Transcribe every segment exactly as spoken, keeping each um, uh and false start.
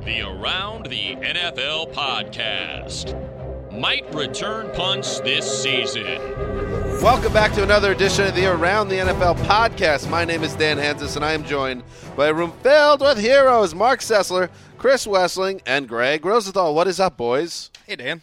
The Around the N F L podcast might return punts this season. Welcome back to another edition of the Around the N F L podcast. My name is Dan Hansis, and I am joined by a room filled with heroes, Mark Sessler, Chris Wessling, and Greg Rosenthal. What is up, boys? Hey, Dan.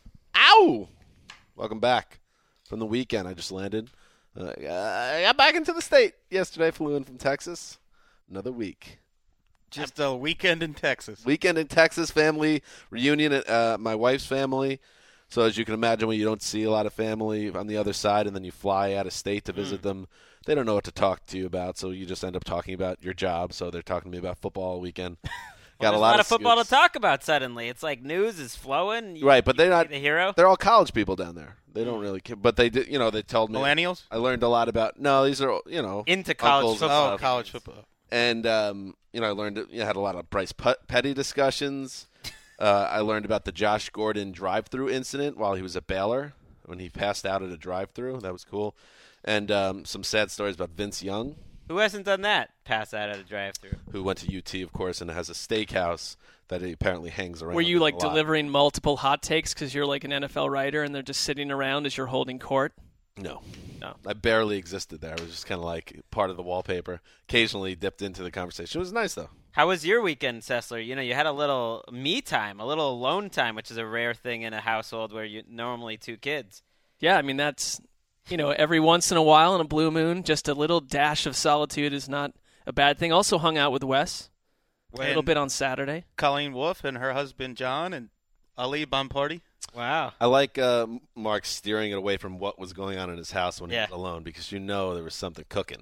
Ow! Welcome back from the weekend. I just landed. Uh, I got back into the state yesterday, flew in from Texas. Another week. Just a weekend in Texas. Weekend in Texas, family reunion at uh, my wife's family. So as you can imagine, when you don't see a lot of family on the other side and then you fly out of state to visit mm. them, they don't know what to talk to you about. So you just end up talking about your job. So they're talking to me about football all weekend. Well, Got a lot, lot, lot of of football scoops. to talk about suddenly. It's like news is flowing. You, right, but they're not the hero. They're all college people down there. They don't really care. But they did, you know, they told me. Millennials? I learned a lot about, no, these are, you know. Into college uncles football. Oh, college football. And, um, you know, I learned, you know, had a lot of Bryce Petty discussions. uh, I learned about the Josh Gordon drive-thru incident while he was at Baylor when he passed out at a drive-thru. That was cool. And um, some sad stories about Vince Young. Who hasn't done that? Pass out at a drive-thru. Who went to U T, of course, and has a steakhouse that he apparently hangs around. Were you like a lot. delivering multiple hot takes because you're like an N F L writer and they're just sitting around as you're holding court? No. No. I barely existed there. I was just kind of like part of the wallpaper. Occasionally dipped into the conversation. It was nice, though. How was your weekend, Sessler? You know, you had a little me time, a little alone time, which is a rare thing in a household where you normally two kids. Yeah, I mean, that's, you know, every once in a while in a blue moon, just a little dash of solitude is not a bad thing. Also hung out with Wes When a little bit on Saturday. Colleen Wolfe and her husband, John, and Ali Bompardi. Wow. I like uh, Mark steering it away from what was going on in his house when Yeah. he was alone because you know there was something cooking.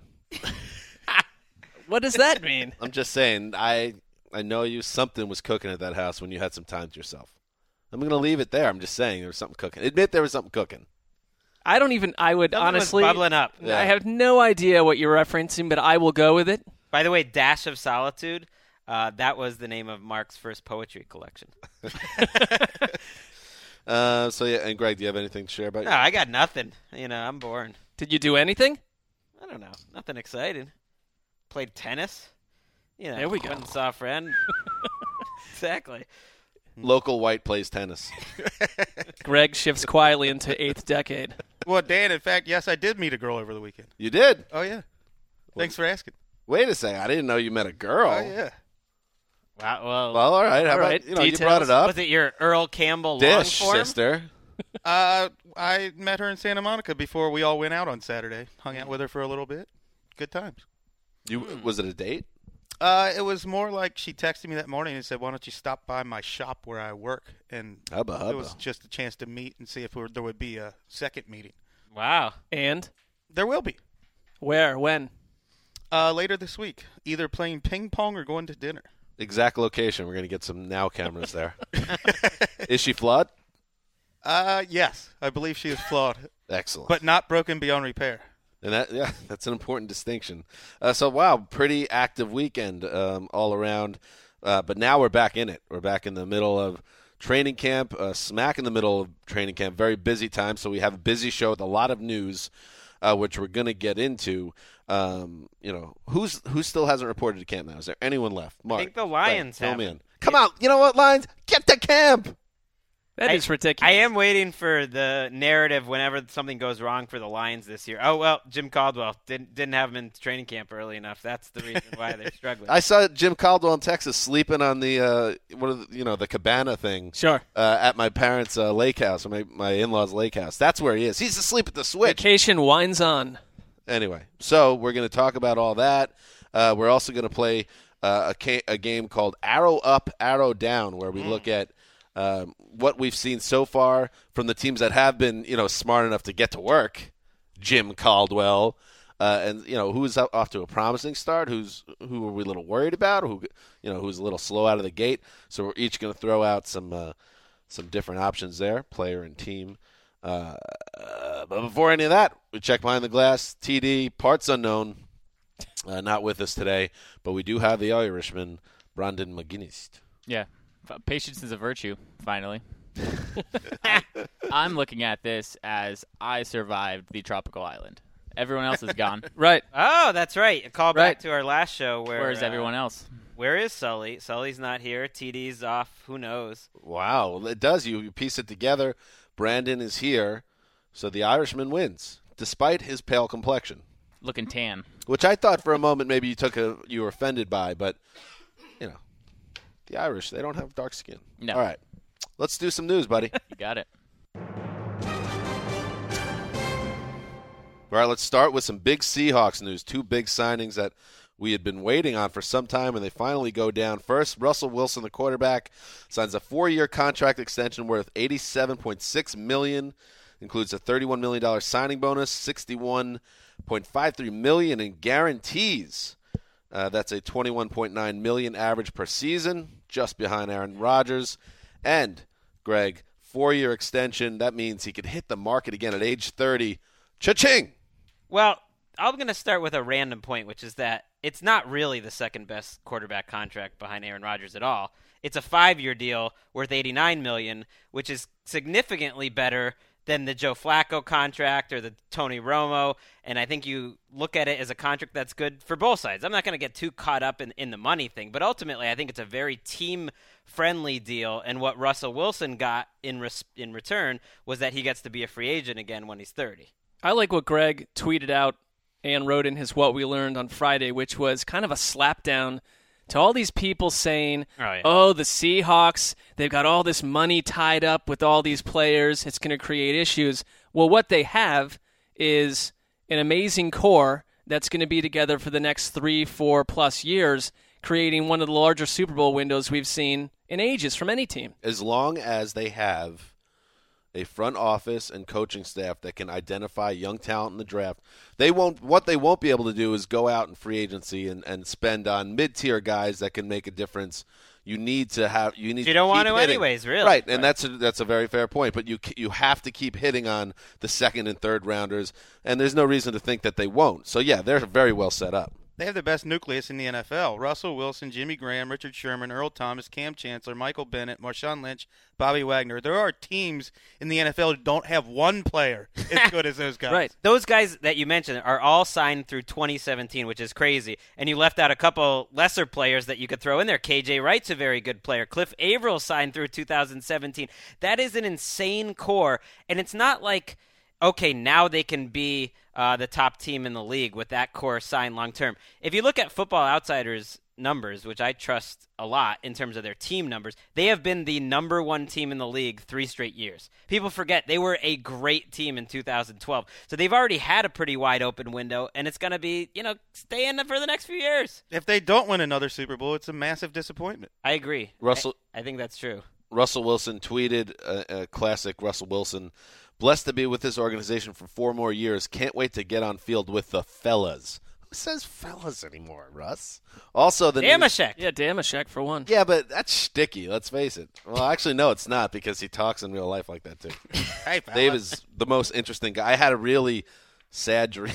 What does that mean? I'm just saying, I I know you something was cooking at that house when you had some time to yourself. I'm going to leave it there. I'm just saying there was something cooking. Admit there was something cooking. I don't even, I would Something was honestly, bubbling up. Yeah. I have no idea what you're referencing, but I will go with it. By the way, Dash of Solitude, uh, that was the name of Mark's first poetry collection. Uh, so, yeah, and Greg, do you have anything to share about No, you? I got nothing. You know, I'm boring. Did you do anything? I don't know. Nothing exciting. Played tennis. You know, There we go. went and saw a friend. Exactly. Local white plays tennis. Greg shifts quietly into eighth decade. Well, Dan, in fact, yes, I did meet a girl over the weekend. You did? Oh, yeah. Thanks for asking. Wait a second. I didn't know you met a girl. Oh, yeah. Wow. Well, Well, all right. How All about, right. you know, you Details. brought it up. was it your Earl Campbell Dish, long form? sister. Uh, I met her in Santa Monica before we all went out on Saturday. Hung out with her for a little bit. Good times. You Was it a date? Uh, it was more like she texted me that morning and said, why don't you stop by my shop where I work? And Hubba, it hubba. was just a chance to meet and see if there would be a second meeting. Wow. And There will be. where? When? Uh, later this week. Either playing ping pong or going to dinner. Exact location. We're going to get some now cameras there. Is she flawed? Uh, yes. I believe she is flawed, Excellent. but not broken beyond repair. And that, yeah, that's an important distinction. Uh, so, wow, pretty active weekend um, all around. Uh, but now we're back in it. We're back in the middle of training camp, uh, smack in the middle of training camp. Very busy time. So we have a busy show with a lot of news, uh, which we're going to get into. Um, you know, who's who still hasn't reported to camp now? Is there anyone left? Mark, I think the Lions Greg, fill have. me in. Come out. You know what, Lions? Get to camp. That I- is ridiculous. I am waiting for the narrative whenever something goes wrong for the Lions this year. Oh, well, Jim Caldwell didn't didn't have him in training camp early enough. That's the reason why they're struggling. I saw Jim Caldwell in Texas sleeping on the uh, what are the, you know the cabana thing. Sure. Uh, at my parents' uh, lake house, or my my in-laws' lake house. That's where he is. He's asleep at the switch. Vacation winds on. Anyway, so we're going to talk about all that. Uh, we're also going to play uh, a, ca- a game called Arrow Up, Arrow Down, where we mm. look at um, what we've seen so far from the teams that have been, you know, smart enough to get to work. Jim Caldwell, uh, and you know who's off to a promising start. Who's who are we a little worried about? Who you know who's a little slow out of the gate? So we're each going to throw out some uh, some different options there, player and team. Uh, uh, but before any of that, we check behind the glass. T D, parts unknown, uh, not with us today, but we do have the Irishman, Brandon McGuinness. Yeah, patience is a virtue, finally. I'm looking at this as I survived the tropical island. Everyone else is gone. Right. Oh, that's right. A call back Right. to our last show where Where's uh, everyone else? Where is Sully? Sully's not here. T D's off. Who knows? Wow, it does. You, you piece it together. Brandon is here, so the Irishman wins, despite his pale complexion. Looking tan. Which I thought for a moment maybe you took a you were offended by, but you know, the Irish, they don't have dark skin. No. All right, let's do some news, buddy. You got it. All right, let's start with some big Seahawks news. Two big signings that we had been waiting on for some time, and they finally go down. First, Russell Wilson, the quarterback, signs a four-year contract extension worth eighty-seven point six million dollars, includes a thirty-one million dollars signing bonus, sixty-one point five three million dollars in guarantees. Uh, that's a twenty-one point nine million dollars average per season, just behind Aaron Rodgers. And, Greg, four-year extension, that means he could hit the market again at age thirty. Cha-ching! Well, I'm going to start with a random point, which is that it's not really the second-best quarterback contract behind Aaron Rodgers at all. It's a five-year deal worth eighty-nine million dollars, which is significantly better than the Joe Flacco contract or the Tony Romo, and I think you look at it as a contract that's good for both sides. I'm not going to get too caught up in, in the money thing, but ultimately I think it's a very team-friendly deal, and what Russell Wilson got in res- in return was that he gets to be a free agent again when he's thirty. I like what Greg tweeted out and wrote in his What We Learned on Friday, which was kind of a slapdown to all these people saying, oh, yeah. oh, the Seahawks, they've got all this money tied up with all these players. It's going to create issues. Well, what they have is an amazing core that's going to be together for the next three, four plus years, creating one of the larger Super Bowl windows we've seen in ages from any team. As long as they have a front office and coaching staff that can identify young talent in the draft, they won't. What they won't be able to do is go out in free agency and, and spend on mid-tier guys that can make a difference. You need to have. You need. You don't to want keep to hitting. anyways, really. Right, and right. that's a, that's a very fair point. But you you have to keep hitting on the second and third rounders, and there's no reason to think that they won't. So yeah, they're very well set up. They have the best nucleus in the N F L. Russell Wilson, Jimmy Graham, Richard Sherman, Earl Thomas, Cam Chancellor, Michael Bennett, Marshawn Lynch, Bobby Wagner. There are teams in the N F L that don't have one player as good as those guys. Right. Those guys that you mentioned are all signed through twenty seventeen, which is crazy. And you left out a couple lesser players that you could throw in there. K J Wright's a very good player. Cliff Averill signed through two thousand seventeen. That is an insane core. And it's not like, okay, now they can be uh, the top team in the league with that core signed long term. If you look at Football Outsiders numbers, which I trust a lot in terms of their team numbers, they have been the number one team in the league three straight years. People forget they were a great team in two thousand twelve. So they've already had a pretty wide open window, and it's going to be, you know, stay in it for the next few years. If they don't win another Super Bowl, it's a massive disappointment. I agree. Russell- I, I think that's true. Russell Wilson tweeted, a, a classic Russell Wilson, blessed to be with this organization for four more years. Can't wait to get on field with the fellas. Who says fellas anymore, Russ? Also, the news- Damashek. Yeah, Damashek for one. Yeah, but that's sticky. Let's face it. Well, actually, no, it's not because he talks in real life like that too. Hey, fellas. Dave is the most interesting guy. I had a really sad dream.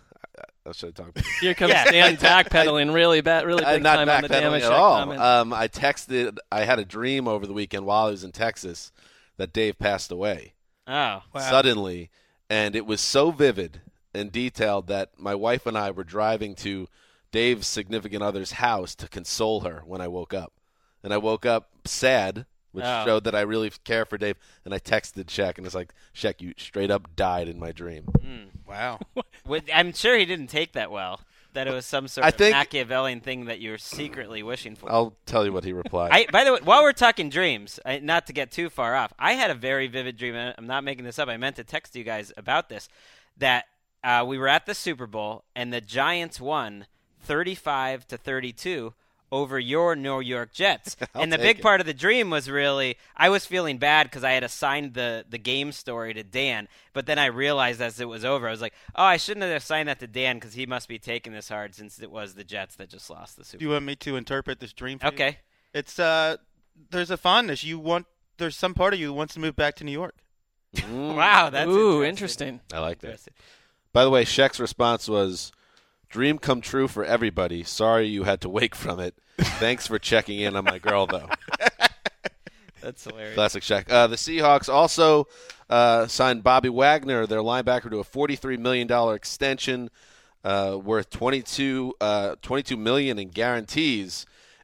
I should have talked. Here comes Yeah. Dan backpedaling really bad, really I'm big not time on the backpedaling Damashek at all. comment. Um, I texted. I had a dream over the weekend while I was in Texas that Dave passed away Oh. Wow. suddenly, and it was so vivid and detailed that my wife and I were driving to Dave's significant other's house to console her when I woke up, and I woke up sad, which Oh. showed that I really care for Dave. And I texted Shaq, and it's like, Shaq, you straight up died in my dream. Wow. With- I'm sure he didn't take that well, that it was some sort I of think- Machiavellian thing that you were secretly wishing for. I'll tell you what he replied. I, by the way, while we're talking dreams, I, not to get too far off, I had a very vivid dream. and I'm not making this up. I meant to text you guys about this, that uh, we were at the Super Bowl, and the Giants won thirty-five to thirty-two over your New York Jets. I'll and the take big it. part of the dream was really, I was feeling bad because I had assigned the, the game story to Dan, but then I realized as it was over, I was like, oh, I shouldn't have assigned that to Dan because he must be taking this hard since it was the Jets that just lost the Super Do you want me to interpret this dream for Bowl. you? Okay. It's uh, there's a fondness. You want there's some part of you who wants to move back to New York. Mm, Wow, that's Ooh, interesting. interesting. I like that. Interesting. By the way, Shaq's response was, dream come true for everybody. Sorry you had to wake from it. Thanks for checking in on my girl, though. That's hilarious. Classic Shaq. Uh, the Seahawks also uh, signed Bobby Wagner, their linebacker, to a forty-three million dollars extension uh, worth twenty-two, uh, twenty-two million dollars in guarantees.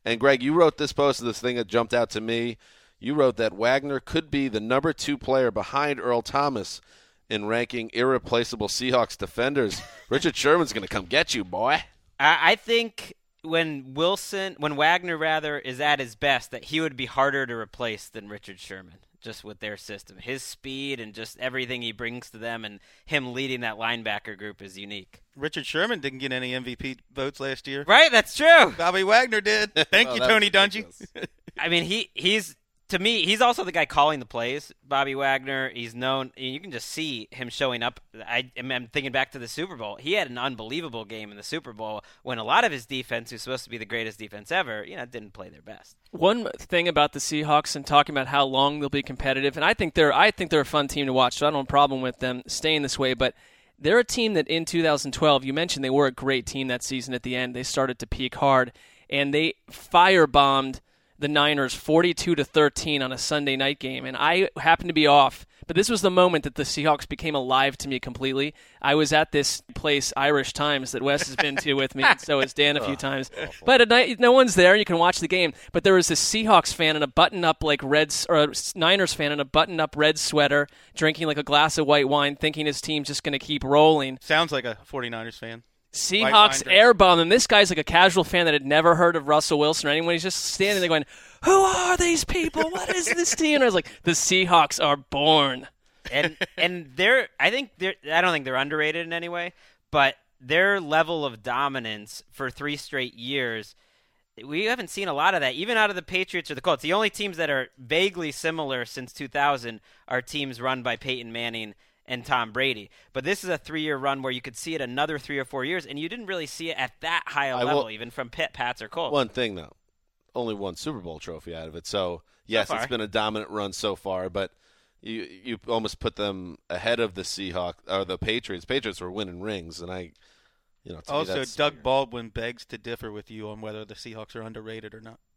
And, Greg, you wrote this post, this thing that jumped out to me. You wrote that Wagner could be the number two player behind Earl Thomas in ranking irreplaceable Seahawks defenders. Richard Sherman's going to come get you, boy. I, I think when Wilson, when Wagner, rather, is at his best, that he would be harder to replace than Richard Sherman, just with their system. His speed and just everything he brings to them and him leading that linebacker group is unique. Richard Sherman didn't get any M V P votes last year. Right, that's true. Bobby Wagner did. Thank Oh, you, that Tony was Dungy. ridiculous. I mean, he he's to me, he's also the guy calling the plays. Bobby Wagner, he's known. You can just see him showing up. I, I'm thinking back to the Super Bowl. He had an unbelievable game in the Super Bowl when a lot of his defense, who's supposed to be the greatest defense ever, you know, didn't play their best. One thing about the Seahawks and talking about how long they'll be competitive, and I think they're I think they're a fun team to watch, so I don't have a problem with them staying this way, but they're a team that in two thousand twelve, you mentioned they were a great team that season at the end. They started to peak hard, and they firebombed the Niners forty-two to thirteen on a Sunday night game, and I happened to be off. But this was the moment that the Seahawks became alive to me completely. I was at this place, Irish Times, that Wes has been to with me, and so has Dan a few times. But at night, no one's there. You can watch the game. But there was this Seahawks fan in a button-up like red, or a Niners fan in a button-up red sweater, drinking like a glass of white wine, thinking his team's just going to keep rolling. Sounds like a 49ers fan. Seahawks airbomb, and this guy's like a casual fan that had never heard of Russell Wilson or anyone. He's just standing there going, "Who are these people? What is this team?" And I was like, "The Seahawks are born." And and they're, I think they're, I don't think they're underrated in any way, but their level of dominance for three straight years, we haven't seen a lot of that, even out of the Patriots or the Colts. The only teams that are vaguely similar since two thousand are teams run by Peyton Manning and Tom Brady. But this is a three-year run where you could see it another three or four years, and you didn't really see it at that high a I level, will, even from Pitt, Pats, or Colts. One thing, though. Only one Super Bowl trophy out of it. So, yes, So it's far. been a dominant run so far, but you you almost put them ahead of the Seahawks or the Patriots. Patriots were winning rings, and I, you know, to me Also, that's Doug Baldwin begs to differ with you on whether the Seahawks are underrated or not.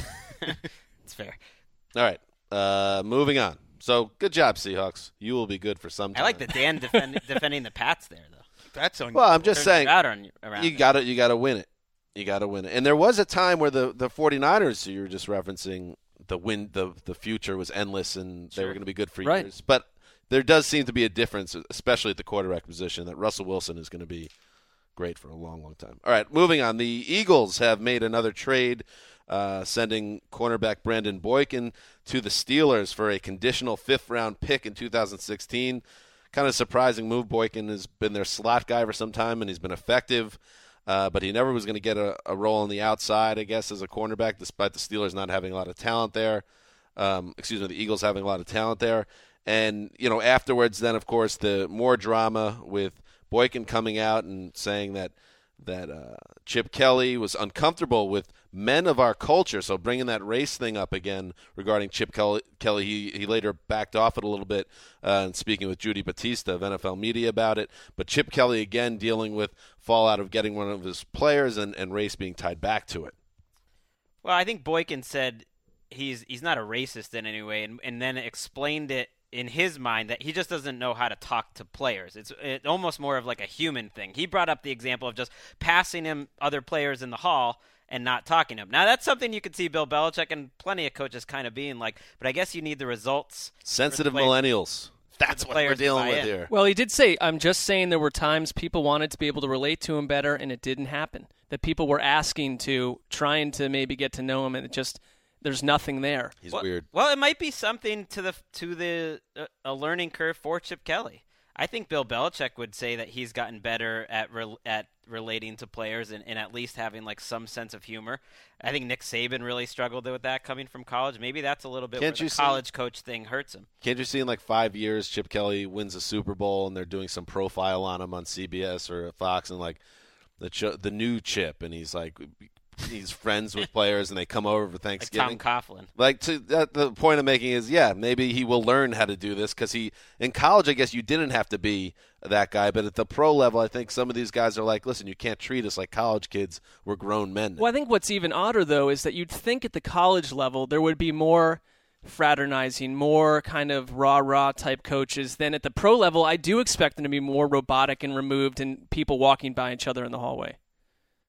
It's fair. All right, uh, moving on. So, good job, Seahawks. You will be good for some time. I like the Dan defend, defending the Pats there, though. That's on. Well, I'm just saying, Out on, around you got to you got to win it. You got to win it. And there was a time where the the 49ers, you were just referencing, the win the the future was endless and they were going to be good for Right. years. But there does seem to be a difference, especially at the quarterback position, that Russell Wilson is going to be great for a long, long time. All right, moving on. The Eagles have made another trade, uh, sending cornerback Brandon Boykin to the Steelers for a conditional fifth-round pick in two thousand sixteen. Kind of surprising move. Boykin has been their slot guy for some time, and he's been effective. Uh, but he never was going to get a, a role on the outside, I guess, as a cornerback, despite the Steelers not having a lot of talent there. Um, excuse me, the Eagles having a lot of talent there. And, you know, afterwards, then, of course, the more drama with Boykin coming out and saying that that uh, Chip Kelly was uncomfortable with men of our culture. So bringing that race thing up again regarding Chip Kelly, Kelly he, he later backed off it a little bit uh, and speaking with Judy Batista of N F L Media about it. But Chip Kelly, again, dealing with fallout of getting one of his players and, and race being tied back to it. Well, I think Boykin said he's he's not a racist in any way, and, and then explained it in his mind that he just doesn't know how to talk to players. It's it, almost more of like a human thing. He brought up the example of just passing him other players in the hall and not talking to him. Now, that's something you could see Bill Belichick and plenty of coaches kind of being like, but I guess you need the results. Sensitive players- millennials. That's the what we're players to dealing buy with in. here. Well, he did say, I'm just saying there were times people wanted to be able to relate to him better, and it didn't happen. That people were asking to, trying to maybe get to know him, and it just, there's nothing there. He's well, weird. Well, it might be something to the to the uh, a learning curve for Chip Kelly. I think Bill Belichick would say that he's gotten better at re- at relating to players and, and at least having like some sense of humor. I think Nick Saban really struggled with that coming from college. Maybe that's a little bit Can't where you the see- college coach thing hurts him. Can't you see in like five years Chip Kelly wins a Super Bowl and they're doing some profile on him on C B S or Fox and like the ch- the new Chip and he's like he's friends with players and they come over for Like Thanksgiving. Tom Coughlin. Like to that, the point I'm making is, yeah, maybe he will learn how to do this because he in college, I guess you didn't have to be that guy, but at the pro level, I think some of these guys are like, listen, you can't treat us like college kids. We're grown men now. Well, I think what's even odder, though, is that you'd think at the college level there would be more fraternizing, more kind of rah-rah type coaches than at the pro level. I do expect them to be more robotic and removed and people walking by each other in the hallway.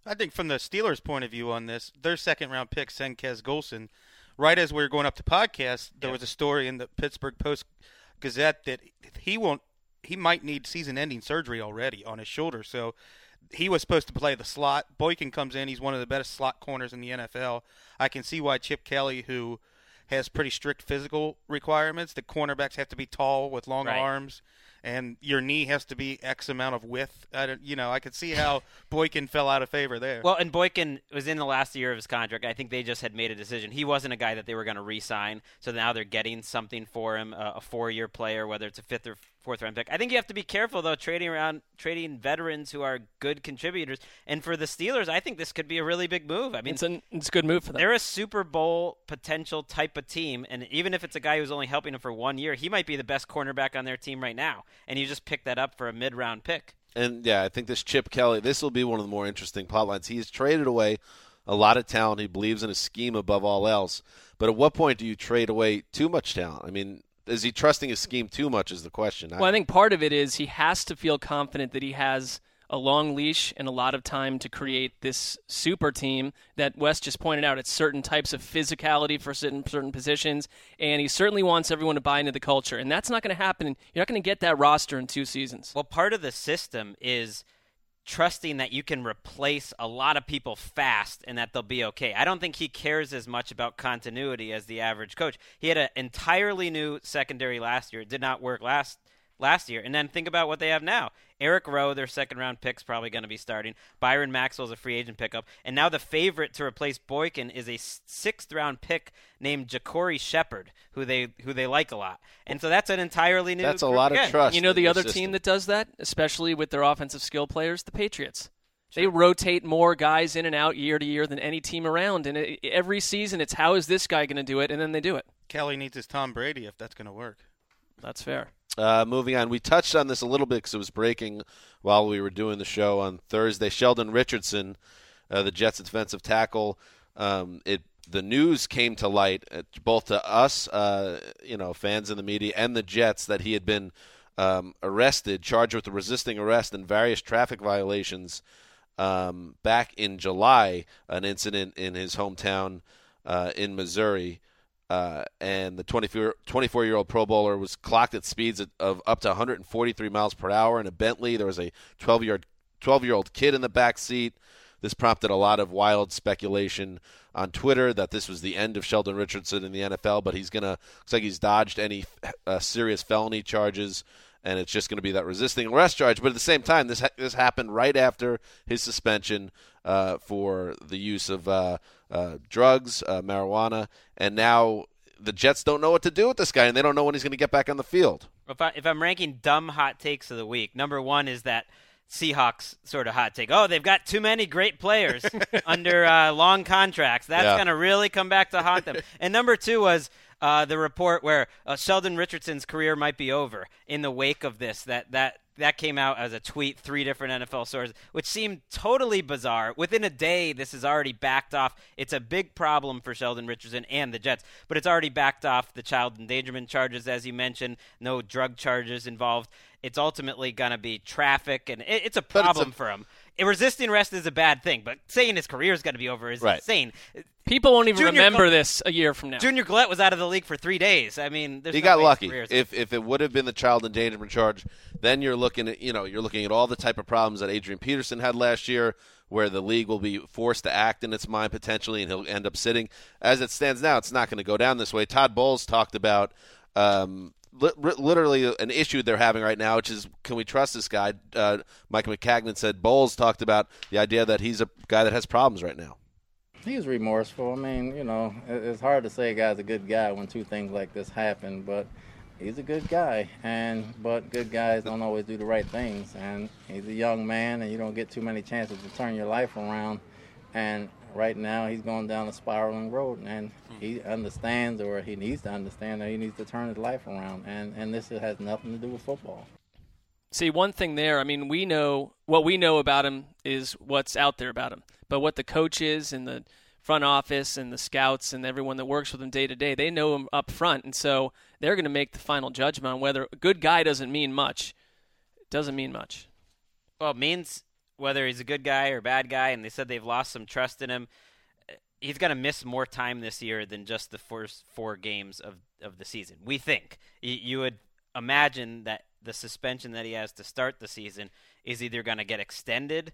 I think from the Steelers' point of view on this, their second-round pick, Senkez Golson, right as we were going up to podcast, there Yep. was a story in the Pittsburgh Post-Gazette that he won't, he might need season-ending surgery already on his shoulder. So he was supposed to play the slot. Boykin comes in. He's one of the best slot corners in the N F L. I can see why Chip Kelly, who has pretty strict physical requirements, the cornerbacks have to be tall with long Right. arms, and your knee has to be X amount of width. I don't, you know, I could see how Boykin fell out of favor there. Well, and Boykin was in the last year of his contract. I think they just had made a decision. He wasn't a guy that they were going to re-sign, so now they're getting something for him, uh, a four-year player, whether it's a fifth or fourth round pick. I think you have to be careful, though, trading around trading veterans who are good contributors. And for the Steelers, I think this could be a really big move. I mean, It's, an, it's a good move for them. they're a Super Bowl potential type of team, and even if it's a guy who's only helping them for one year, he might be the best cornerback on their team right now. And you just pick that up for a mid-round pick. And, yeah, I think this Chip Kelly, this will be one of the more interesting plot lines. He's traded away a lot of talent. He believes in his scheme above all else. But at what point do you trade away too much talent? I mean, is he trusting his scheme too much is the question. Well, I think part of it is he has to feel confident that he has a long leash and a lot of time to create this super team that Wes just pointed out. It's certain types of physicality for certain certain positions, and he certainly wants everyone to buy into the culture. And that's not going to happen. You're not going to get that roster in two seasons. Well, part of the system is trusting that you can replace a lot of people fast and that they'll be okay. I don't think he cares as much about continuity as the average coach. He had an entirely new secondary last year. It did not work last last year. And then think about what they have now. Eric Rowe, their second-round pick's probably going to be starting. Byron Maxwell's a free agent pickup. And now the favorite to replace Boykin is a sixth-round pick named Ja'Cory Shepard, who they who they like a lot. And so that's an entirely new That's a group lot of again. trust. You know in the your other system. team that does that, especially with their offensive skill players, the Patriots. They rotate more guys in and out year to year than any team around. And it, every season it's how is this guy going to do it, and then they do it. Kelly needs his Tom Brady if that's going to work. That's fair. Uh, moving on, we touched on this a little bit because it was breaking while we were doing the show on Thursday. Sheldon Richardson, uh, the Jets' defensive tackle, um, it the news came to light, uh, both to us, uh, you know, fans in the media, and the Jets, that he had been um, arrested, charged with resisting arrest and various traffic violations um, back in July, an incident in his hometown uh, in Missouri. Uh, and the twenty-four-year-old Pro Bowler was clocked at speeds of up to one hundred forty-three miles per hour in a Bentley. There was a twelve-year-old kid in the back seat. This prompted a lot of wild speculation on Twitter that this was the end of Sheldon Richardson in the N F L, but he's going to – looks like he's dodged any uh, serious felony charges, and it's just going to be that resisting arrest charge. But at the same time, this ha- this happened right after his suspension uh, for the use of uh, uh, drugs, uh, marijuana, and now the Jets don't know what to do with this guy, and they don't know when he's going to get back on the field. If, I, if I'm ranking dumb hot takes of the week, number one is that Seahawks sort of hot take. Oh, they've got too many great players under uh, long contracts. That's Yeah. going to really come back to haunt them. And number two was uh, the report where uh, Sheldon Richardson's career might be over in the wake of this. That that that came out as a tweet, three different N F L sources, which seemed totally bizarre. Within a day, this is already backed off. It's a big problem for Sheldon Richardson and the Jets, but it's already backed off the child endangerment charges, as you mentioned, no drug charges involved. It's ultimately going to be traffic, and it, it's a it's a- problem for him. Resisting arrest is a bad thing, but saying his career is going to be over is Right. insane. People won't even Junior remember Gl- this a year from now. Junior Gillette was out of the league for three days. I mean, there's He no got way his lucky. career is- If if it would have been the child endangerment charge, then you're looking at you know you're looking at all the type of problems that Adrian Peterson had last year, where the league will be forced to act in its mind potentially, and he'll end up sitting. As it stands now, it's not going to go down this way. Todd Bowles talked about um, li- literally an issue they're having right now, which is can we trust this guy? Uh, Mike McCagnon said Bowles talked about the idea that he's a guy that has problems right now. He's remorseful. I mean, you know, it- it's hard to say a guy's a good guy when two things like this happen, but he's a good guy. And but good guys don't always do the right things. And he's a young man, and you don't get too many chances to turn your life around. And right now, he's going down a spiraling road, and he understands, or he needs to understand, that he needs to turn his life around. And and this has nothing to do with football. See, one thing there, I mean, we know what we know about him is what's out there about him. But what the coaches and the front office and the scouts and everyone that works with him day to day, they know him up front. And so they're going to make the final judgment on whether a good guy doesn't mean much. It doesn't mean much. Well, it means whether he's a good guy or bad guy, and they said they've lost some trust in him. He's going to miss more time this year than just the first four games of, of the season. We think. You, you would imagine that the suspension that he has to start the season is either going to get extended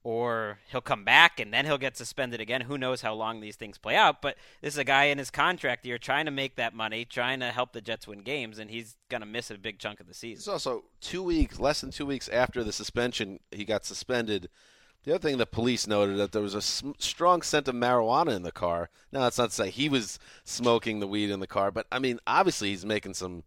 or he'll come back and then he'll get suspended again. Who knows how long these things play out, but this is a guy in his contract year trying to make that money, trying to help the Jets win games, and he's going to miss a big chunk of the season. It's also two weeks, less than two weeks after the suspension, he got suspended. The other thing the police noted that there was a sm- strong scent of marijuana in the car. Now, that's not to say he was smoking the weed in the car, but, I mean, obviously he's making some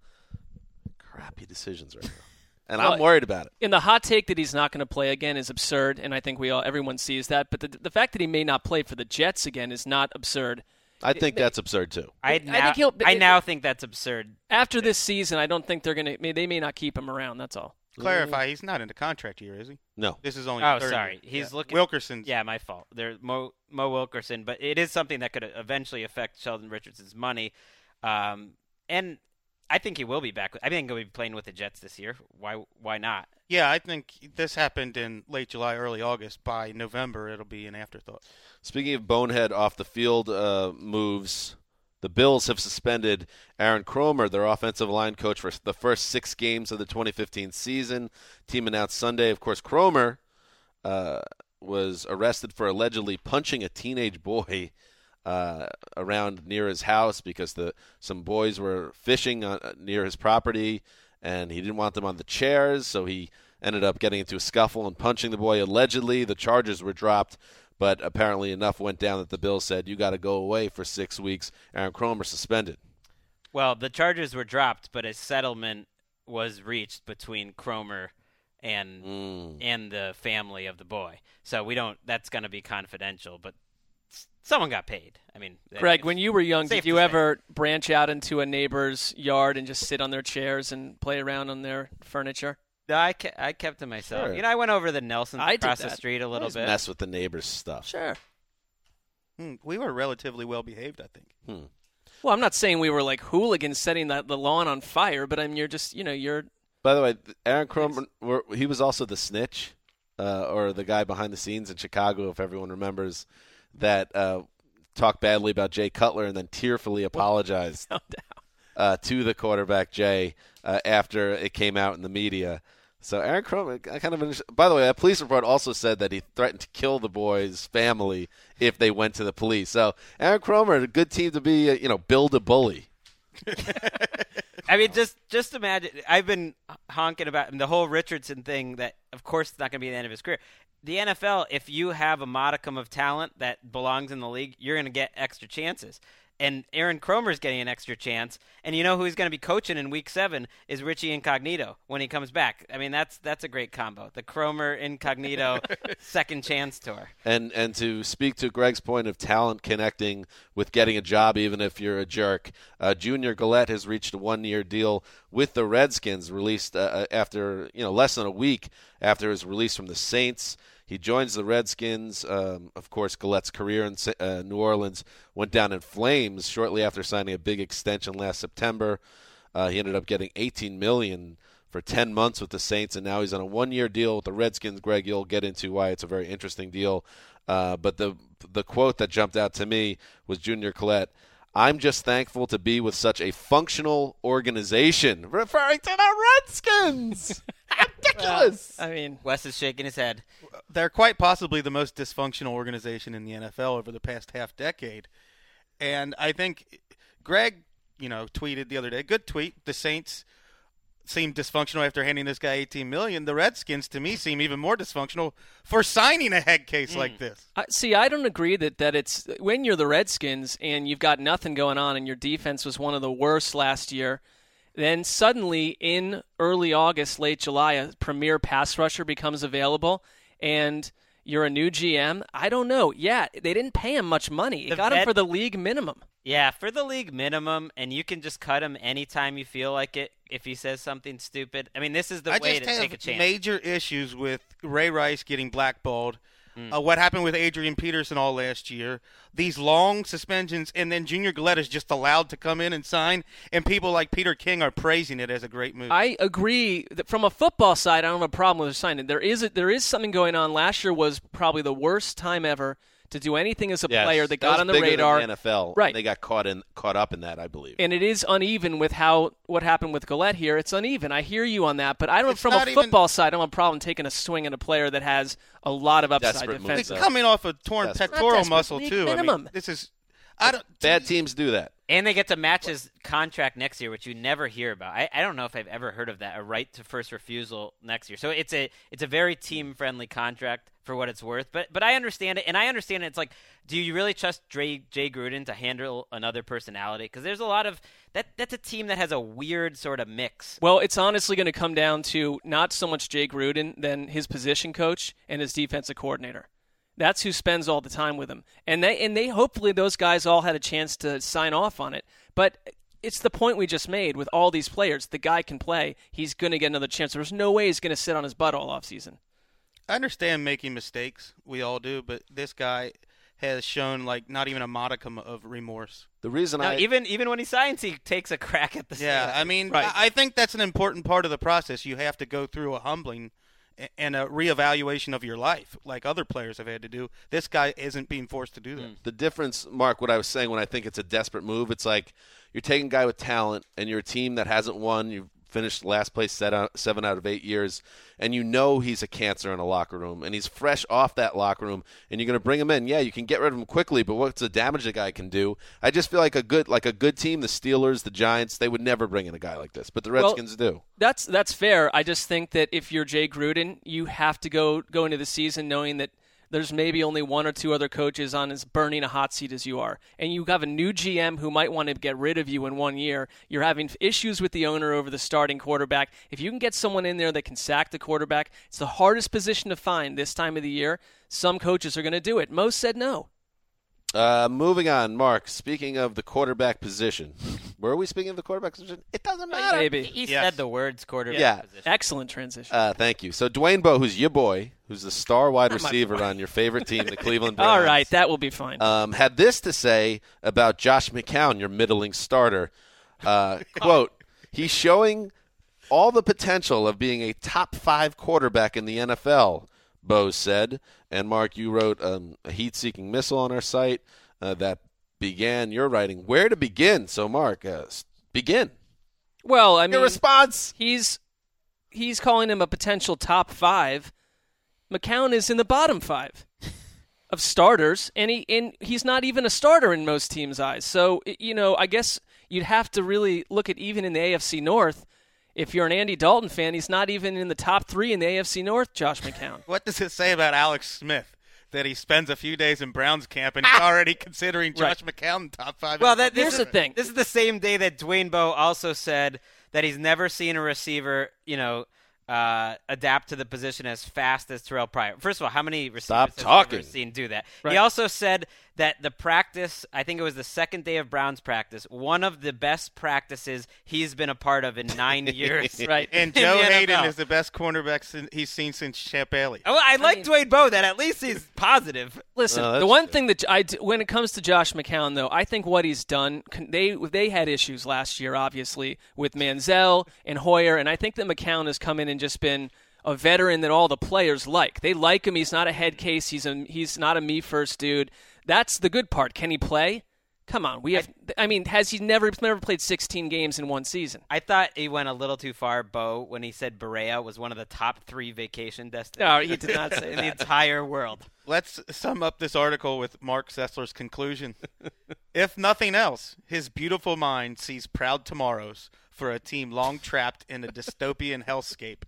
crappy decisions right now. And well, I'm worried about it. And the hot take that he's not going to play again is absurd, and I think we all everyone sees that. But the the fact that he may not play for the Jets again is not absurd. I think it, that's absurd too. I, now, I think he'll. I it, now think that's absurd. After this season, I don't think they're going to. They may not keep him around. That's all. Clarify, he's not in the contract year, is he? No. This is only. Oh, third sorry. year. He's yeah. looking. Wilkerson's. Yeah, my fault. There's Mo Mo Wilkerson, but it is something that could eventually affect Sheldon Richardson's money, um, and I think he will be back. I think he'll be playing with the Jets this year. Why? Why not? Yeah, I think this happened in late July, early August. By November, it'll be an afterthought. Speaking of bonehead off the field uh, moves, the Bills have suspended Aaron Kromer, their offensive line coach, for the first six games of the twenty fifteen season. Team announced Sunday. Of course, Kromer uh, was arrested for allegedly punching a teenage boy uh, around near his house because the some boys were fishing on, uh, near his property, and he didn't want them on the chairs, so he ended up getting into a scuffle and punching the boy. Allegedly, the charges were dropped, but apparently enough went down that the Bills said, you got to go away for six weeks. Aaron Kromer suspended. Well, the charges were dropped, but a settlement was reached between Kromer and Mm. and the family of the boy. So we don't. That's going to be confidential, but s- someone got paid. I mean, Greg, it's when you were young, safe did you to say. ever branch out into a neighbor's yard and just sit on their chairs and play around on their furniture? No, I, ke- I kept to myself. Sure. You know, I went over to the Nelsons I did across the that. street a little Always bit. mess with the neighbor's stuff. Sure. Hmm, we were relatively well behaved, I think. Hmm. Well, I'm not saying we were like hooligans setting the, the lawn on fire, but I mean, you're just, you know, you're. By the way, Aaron Kromer, were- he was also the snitch, uh, or the guy behind the scenes in Chicago, if everyone remembers, that uh, talked badly about Jay Cutler and then tearfully apologized No doubt. uh, to the quarterback, Jay, uh, after it came out in the media. So Aaron Kromer, I kind of. By the way, a police report also said that he threatened to kill the boy's family if they went to the police. So Aaron Kromer, a good team to be, uh, you know, build a bully. I mean, just just imagine. I've been honking about the whole Richardson thing. That of course it's not going to be the end of his career. The N F L, if you have a modicum of talent that belongs in the league, you're going to get extra chances. And Aaron Kromer's getting an extra chance. And you know who he's going to be coaching in Week Seven is Richie Incognito when he comes back. I mean, that's that's a great combo. The Kromer Incognito second chance tour. And and to speak to Greg's point of talent connecting with getting a job, even if you're a jerk, uh, Junior Gillette has reached a one-year deal with the Redskins, released uh, after you know less than a week after his release from the Saints. He joins the Redskins. Um, of course, Gillette's career in uh, New Orleans went down in flames shortly after signing a big extension last September. Uh, he ended up getting eighteen million dollars for ten months with the Saints, and now he's on a one-year deal with the Redskins. Greg, you'll get into why it's a very interesting deal. Uh, but the the quote that jumped out to me was Junior Gillette. I'm just thankful to be with such a functional organization, referring to the Redskins. Ridiculous. I mean, Wes is shaking his head. They're quite possibly the most dysfunctional organization in the N F L over the past half decade. And I think Greg, you know, tweeted the other day, good tweet, the Saints seem dysfunctional after handing this guy eighteen million dollars. The Redskins, to me, seem even more dysfunctional for signing a head case Mm. like this. I, see, I don't agree that, that it's when you're the Redskins and you've got nothing going on and your defense was one of the worst last year, then suddenly in early August, late July, a premier pass rusher becomes available and you're a new G M. I don't know. Yeah, they didn't pay him much money. It The got him vet- for the league minimum. Yeah, for the league minimum, and you can just cut him anytime you feel like it if he says something stupid. I mean, this is the I way just to have take a chance. major issues with Ray Rice getting blackballed. Mm. Uh, what happened with Adrian Peterson all last year? These long suspensions, and then Junior Galette is just allowed to come in and sign, and people like Peter King are praising it as a great move. I agree that from a football side, I don't have a problem with signing. There is a, there is something going on. Last year was probably the worst time ever to do anything as a yes, player that, that got was on the bigger radar. Than the N F L, right? And they got caught in caught up in that, I believe. And it is uneven with how what happened with Galette here. It's uneven. I hear you on that, but I don't. It's from a football even, side, I don't have a problem taking a swing at a player that has a lot of upside Desperate defensive. moves, It's coming off a torn Desperate. pectoral Not muscle desperate, too. minimum. I mean, this is I don't. Bad teams do that. And they get to match his contract next year, which you never hear about. I, I don't know if I've ever heard of that, a right to first refusal next year. So it's a it's a very team-friendly contract for what it's worth. But but I understand it, and I understand it. It's like, do you really trust Jay, Jay Gruden to handle another personality? Because there's a lot of that. That's a team that has a weird sort of mix. Well, it's honestly going to come down to not so much Jay Gruden than his position coach and his defensive coordinator. That's who spends all the time with him. And they and they hopefully those guys all had a chance to sign off on it. But it's the point we just made with all these players. The guy can play. He's going to get another chance. There's no way he's going to sit on his butt all offseason. I understand making mistakes. We all do. But this guy has shown like not even a modicum of remorse. The reason No, I even even when he signs, he takes a crack at the Yeah, I mean, Right. I I think that's an important part of the process. You have to go through a humbling and a reevaluation of your life, like other players have had to do. This guy isn't being forced to do that. the difference, Mark, what I was saying when I think it's a desperate move, it's like you're taking a guy with talent and you're a team that hasn't won. You've finished last place set out, seven out of eight years, and you know he's a cancer in a locker room, and he's fresh off that locker room, and you're going to bring him in. Yeah, you can get rid of him quickly, but what's the damage the guy can do? I just feel like a good like a good team, the Steelers, the Giants, they would never bring in a guy like this, but the Redskins well, do. That's that's fair. I just think that if you're Jay Gruden, you have to go go into the season knowing that there's maybe only one or two other coaches on as burning a hot seat as you are. And you have a new G M who might want to get rid of you in one year. You're having issues with the owner over the starting quarterback. If you can get someone in there that can sack the quarterback, it's the hardest position to find this time of the year. Some coaches are going to do it. Most said no. Uh, moving on, Mark, speaking of the quarterback position. Were we speaking of the quarterback position? It doesn't matter. Maybe. He Yes. said the words quarterback Yeah. position. Excellent transition. Uh, thank you. So Dwayne Bowe, who's your boy, who's the star wide receiver on your favorite team, the Cleveland Browns. All right, that will be fine. um, had this to say about Josh McCown, your middling starter. Uh, quote, he's showing all the potential of being a top five quarterback in the N F L, Bowe said. And, Mark, you wrote um, a heat-seeking missile on our site uh, that began your writing. Where to begin? So, Mark, uh, begin. Well, I mean, Your response. he's he's calling him a potential top five. McCown is in the bottom five of starters, and he and he's not even a starter in most teams' eyes. So, you know, I guess you'd have to really look at even in the A F C North. If you're an Andy Dalton fan, he's not even in the top three in the A F C North, Josh McCown. What does it say about Alex Smith that he spends a few days in Browns camp and he's already considering Josh McCown top five? Well, that, Here's this the is, thing. This is the same day that Dwayne Bowe also said that he's never seen a receiver, you know, uh, adapt to the position as fast as Terrell Pryor. First of all, how many receivers Stop have you talking. ever seen do that? Right. He also said that the practice, I think it was the second day of Browns practice, one of the best practices he's been a part of in nine years. Right. And in Joe the N F L. Hayden is the best cornerback sin- he's seen since Champ Bailey. Oh, I like mean- Dwayne Bowe that at least he's positive. Listen, No, that's the one true. thing that I d- when it comes to Josh McCown, though, I think what he's done, con- they they had issues last year, obviously, with Manziel and Hoyer, and I think that McCown has come in and just been a veteran that all the players like. They like him. He's not a head case. He's a he's not a me first dude. That's the good part. Can he play? Come on, we have. I, I mean, has he never never played sixteen games in one season? I thought he went a little too far, Bo, when he said Berea was one of the top three vacation destinations. No, he did not say in the that. entire world. Let's sum up this article with Mark Sessler's conclusion. If nothing else, his beautiful mind sees proud tomorrows for a team long trapped in a dystopian hellscape.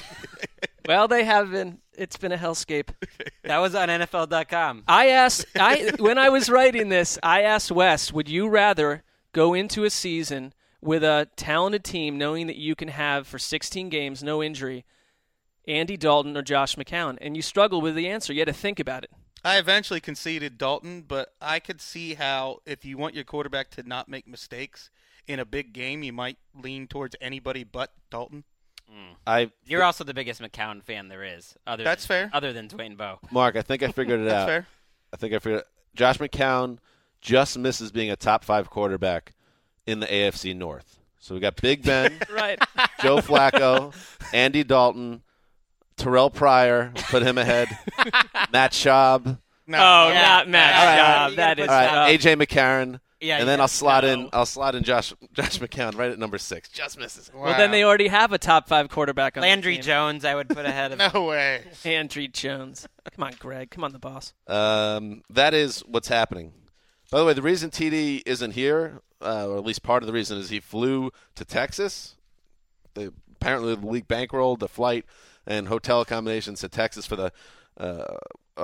Well, they have been. It's been a hellscape. That was on N F L dot com. I asked, I when I was writing this, I asked Wes, would you rather go into a season with a talented team, knowing that you can have for sixteen games no injury, Andy Dalton or Josh McCown? And you struggled with the answer. You had to think about it. I eventually conceded Dalton, but I could see how if you want your quarterback to not make mistakes in a big game, you might lean towards anybody but Dalton. I You're also the biggest McCown fan there is. Other That's than, fair. Other than Dwayne Bowe. Mark, I think I figured it That's out. fair. I think I figured it. Josh McCown just misses being a top five quarterback in the A F C North. So we got Big Ben, Right. Joe Flacco, Andy Dalton, Terrell Pryor, put him ahead, Matt Schaub, No, Oh, Yeah. not Matt All right. Schaub. You That gotta is all right, tough. A J McCarron, Yeah, and you then gotta- I'll slot no. in. I'll slot in Josh Josh McCown right at number six. Just misses. Well, then they already have a top five quarterback on Landry the team. Jones, I would put ahead of. No way. Landry Jones. Come on, Greg. Come on, the boss. Um, that is what's happening. By the way, the reason T D isn't here, uh, or at least part of the reason, is he flew to Texas. The, apparently, the league bankrolled the flight and hotel accommodations to Texas for the uh, uh,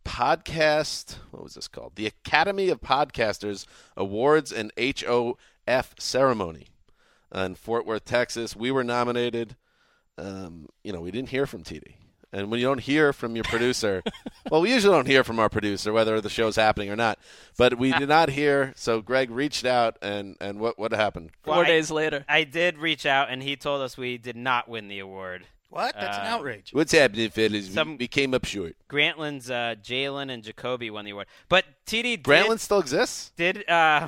podcast. What was this called? The Academy of Podcasters Awards and H O F ceremony in Fort Worth, Texas. We were nominated. Um, you know, we didn't hear from T D. And when you don't hear from your producer, well, we usually don't hear from our producer whether the show's happening or not. But we did not hear, so Greg reached out, and, and what what happened? Four Well, I- days later. I did reach out, and he told us we did not win the award. What? That's an Uh, outrage. What's happening, fellas? Some- we, we came up short. Grantland's uh, Jalen and Jacoby won the award, but T D did, Grantland still exists? did uh,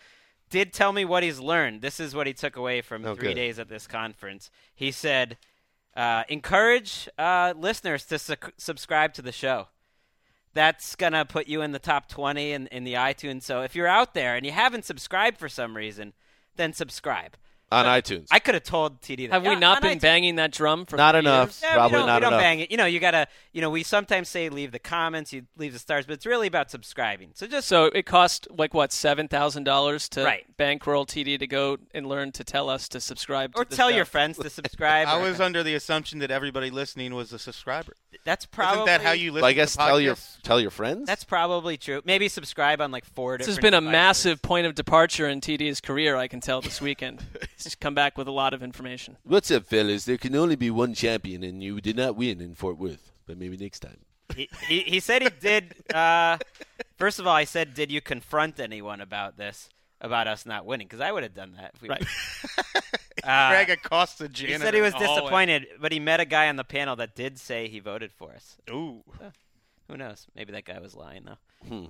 did tell me what he's learned. This is what he took away from Oh, three good. days at this conference. He said, uh, "Encourage uh, listeners to su- subscribe to the show. That's gonna put you in the top twenty in, in the iTunes. So if you're out there and you haven't subscribed for some reason, then subscribe." On So iTunes. I could have told T D that. Have we Yeah, not on been iTunes. banging that drum for Not three enough. years? Yeah, Probably we don't, not we don't enough. bang it. You know, you gotta. You know, we sometimes say leave the comments, you leave the stars, but it's really about subscribing. So just So it cost like what seven thousand dollars to Right. bankroll T D to go and learn to tell us to subscribe. or to the tell show. your friends to subscribe. I or- was under the assumption that everybody listening was a subscriber. That's probably Isn't that how you listen Well, I guess to tell your podcasts? tell your friends. That's probably true. Maybe subscribe on like four This different. has been a devices. massive point of departure in T D's career. I can tell this weekend. He's come back with a lot of information. What's up, fellas? There can only be one champion, and you did not win in Fort Worth. But maybe next time. He, he, he said he did. Uh, first of all, I said, did you confront anyone about this, about us not winning? Because I would have done that. If we, Right. Uh, Greg Acosta he janitor. said he was in the hallway. disappointed, but he met a guy on the panel that did say he voted for us. Ooh. Who knows? Maybe that guy was lying though.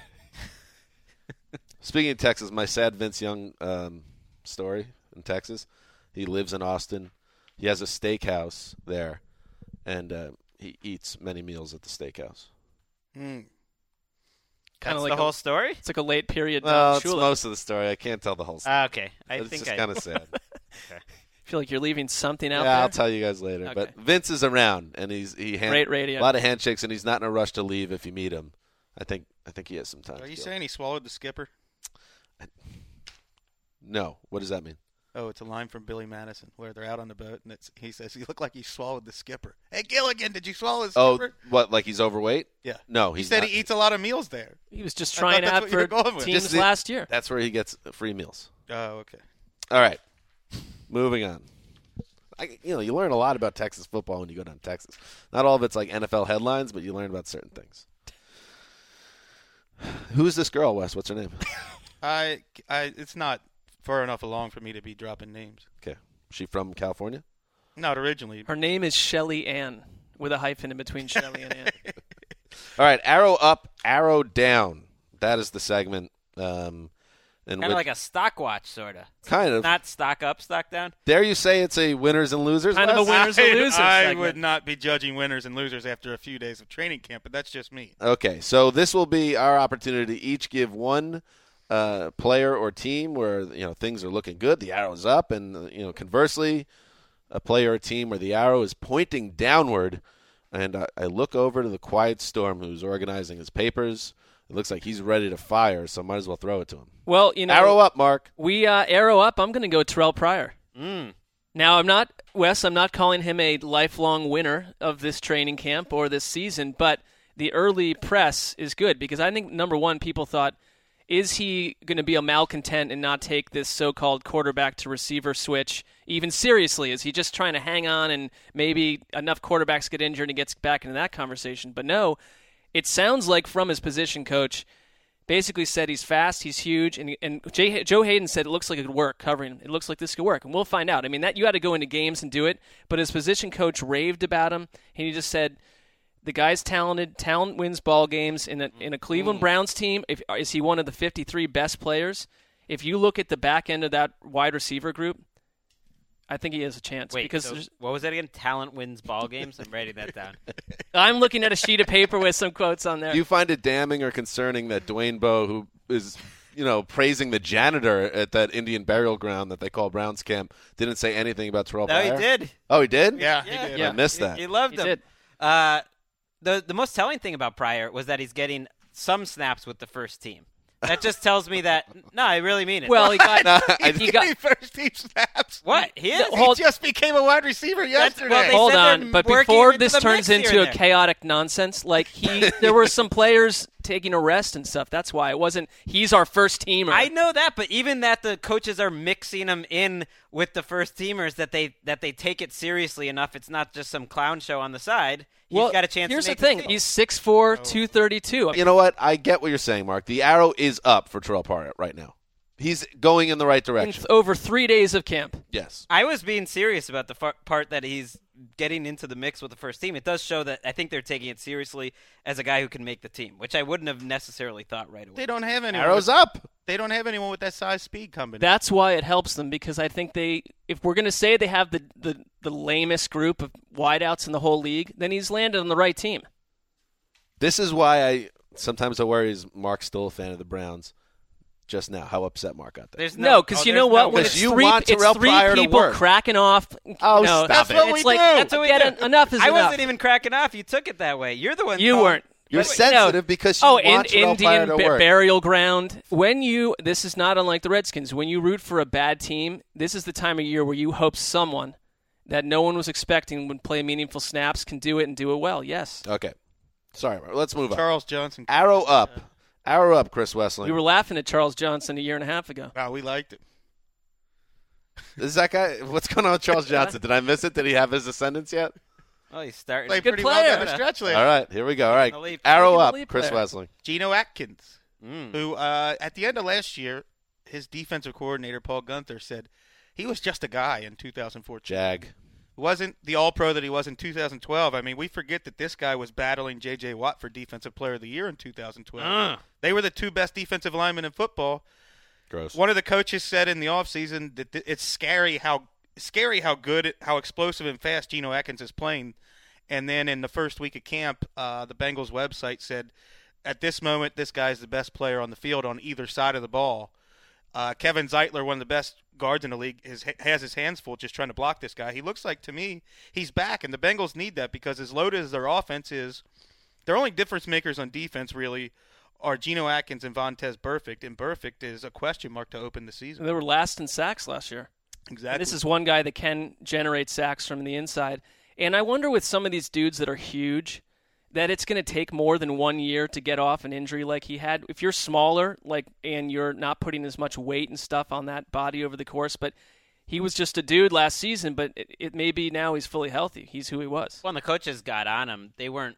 Speaking of Texas, my sad Vince Young um, story in Texas. He lives in Austin. He has a steakhouse there, and uh, he eats many meals at the steakhouse. Hmm. Kind That's of like the a, whole story. it's like a late period. Well, Don it's Shula. most of the story. I can't tell the whole story. Ah, okay, I it's think just I. kind of sad. I feel like you're leaving something out yeah, there. I'll tell you guys later. Okay. But Vince is around, and he's he hand, Great radio. a lot of handshakes, and he's not in a rush to leave if you meet him. I think I think he has some time. Are you still. saying he swallowed the skipper? No. What does that mean? Oh, it's a line from Billy Madison where they're out on the boat and it's, he says, "You look like you swallowed the skipper." Hey, Gilligan, did you swallow the Oh, skipper? what? Like he's overweight? Yeah. No, He he's said not. he eats a lot of meals there. He was just I thought trying that's out what you were for going with. teams Just the- last year. That's where he gets free meals. Oh, okay. All right. Moving on. I, you know, you learn a lot about Texas football when you go down to Texas. Not all of it's like N F L headlines, but you learn about certain things. Who's this girl, Wes? What's her name? I, I, it's not far enough along for me to be dropping names. Okay. She from California? Not originally. Her name is Shelly Ann with a hyphen in between Shelly and Ann. All right. Arrow up, arrow down. That is the segment. Um, in Kind of which, like a stock watch, sort of. kind of. Not stock up, stock down. Dare you say it's a winners and losers? Kind of a Wes? winners and losers I segment. would not be judging winners and losers after a few days of training camp, but that's just me. Okay, so this will be our opportunity to each give one uh, player or team where you know things are looking good, the arrow's up, and uh, you know conversely, a player or team where the arrow is pointing downward. And I, I look over to the Quiet Storm, who's organizing his papers. It looks like he's ready to fire, so might as well throw it to him. Well, you know, Arrow up, Mark. we uh, arrow up. I'm going to go Terrell Pryor. Mm. Now, I'm not, Wes, I'm not calling him a lifelong winner of this training camp or this season, but the early press is good because I think, number one, people thought, is he going to be a malcontent and not take this so-called quarterback to receiver switch even seriously? Is he just trying to hang on and maybe enough quarterbacks get injured and he gets back into that conversation? But no, it sounds like from his position coach, basically said he's fast, he's huge, and and Jay, Joe Hayden said it looks like it could work covering him. It looks like this could work, and we'll find out. I mean, that you had to go into games and do it, but his position coach raved about him, and he just said the guy's talented. Talent wins ball games. In a in a Cleveland Browns team, if, is he one of the fifty-three best players? If you look at the back end of that wide receiver group, I think he has a chance. Wait, because so what was that again? Talent wins ball games? I'm writing that down. I'm looking at a sheet of paper with some quotes on there. Do you find it damning or concerning that Dwayne Bowe, who is, you know, praising the janitor at that Indian burial ground that they call Browns Camp, didn't say anything about Terrell No, Pryor? he did. Oh, he did? Yeah, Yeah. he did. Yeah. I missed He, that. he loved He him. did. Uh, the the most telling thing about Pryor was that he's getting some snaps with the first team. That just tells me that no, I really mean it. Well, he got No, I- he got first team snaps. what he is? No, hold- He just became a wide receiver yesterday. well, they Hold said on, they're but working before into this the turns mix here into a and there. chaotic nonsense, like he, there were some players taking a rest and stuff. That's why it wasn't. He's our first teamer. I know that, but even that the coaches are mixing him in with the first teamers, that they that they take it seriously enough. It's not just some clown show on the side. He's well, got a chance. here's to make the thing: team. he's six four, two thirty-two. You know what? I get what you're saying, Mark. The arrow is up for Terrell Pryor right now. He's going in the right in direction. th- over three days of camp. Yes. I was being serious about the far- part that he's getting into the mix with the first team. It does show that I think they're taking it seriously as a guy who can make the team, which I wouldn't have necessarily thought right away. They don't have anyone. Arrow's with, up. They don't have anyone with that size speed coming. That's why it helps them, because I think they, if we're going to say they have the, the, the lamest group of wideouts in the whole league, then he's landed on the right team. This is why I sometimes I worry is Mark's still a fan of the Browns. Just now, how upset Mark got there. There's No, no, because oh, you there's know what? no When way. it's you three, want Terrell it's three Pryor to people work. cracking off. Oh, no, stop it's, it. That's what it's we like, do. That's what we get do. en- enough is I enough. wasn't even cracking off. You took it that way. You're the one. You calling- weren't. You're But, sensitive no. because you oh, want in, Terrell Pryor Indian to bu- work. burial ground. When you, this is not unlike the Redskins. When you root for a bad team, this is the time of year where you hope someone that no one was expecting would play meaningful snaps can do it and do it well. Yes, Okay. Sorry, Mark. Let's move on. Charles Johnson. Arrow up. Arrow up, Chris Wessling. we were laughing at Charles Johnson a year and a half ago. Wow, we liked it. Is that guy? What's going on with Charles Johnson? Did I miss it? Did he have his ascendants yet? Oh, he's starting. Played good pretty player. well down the stretch last All right, here we go. All right, An elite- arrow an up, elite Chris player. Wessling. Geno Atkins, Mm. who uh, at the end of last year, his defensive coordinator Paul Gunther said he was just a guy in two thousand fourteen. Jag. Wasn't the All-Pro that he was in two thousand twelve. I mean, we forget that this guy was battling J J. Watt for Defensive Player of the Year in two thousand twelve. Uh. They were the two best defensive linemen in football. Gross. One of the coaches said in the offseason that th- it's scary how scary how good, how explosive and fast Geno Atkins is playing. And then in the first week of camp, uh, the Bengals website said, at this moment, this guy's the best player on the field on either side of the ball. Uh, Kevin Zeitler, one of the best guards in the league, is, has his hands full just trying to block this guy. He looks like, to me, he's back, and the Bengals need that because as loaded as their offense is, their only difference makers on defense really are Geno Atkins and Vontaze Burfict, and Burfict is a question mark to open the season. They were last in sacks last year. Exactly. This is one guy that can generate sacks from the inside. And I wonder with some of these dudes that are huge, that it's going to take more than one year to get off an injury like he had. If you're smaller, like, and you're not putting as much weight and stuff on that body over the course, but he was just a dude last season, but it, it may be now he's fully healthy. He's who he was. When the coaches got on him, they weren't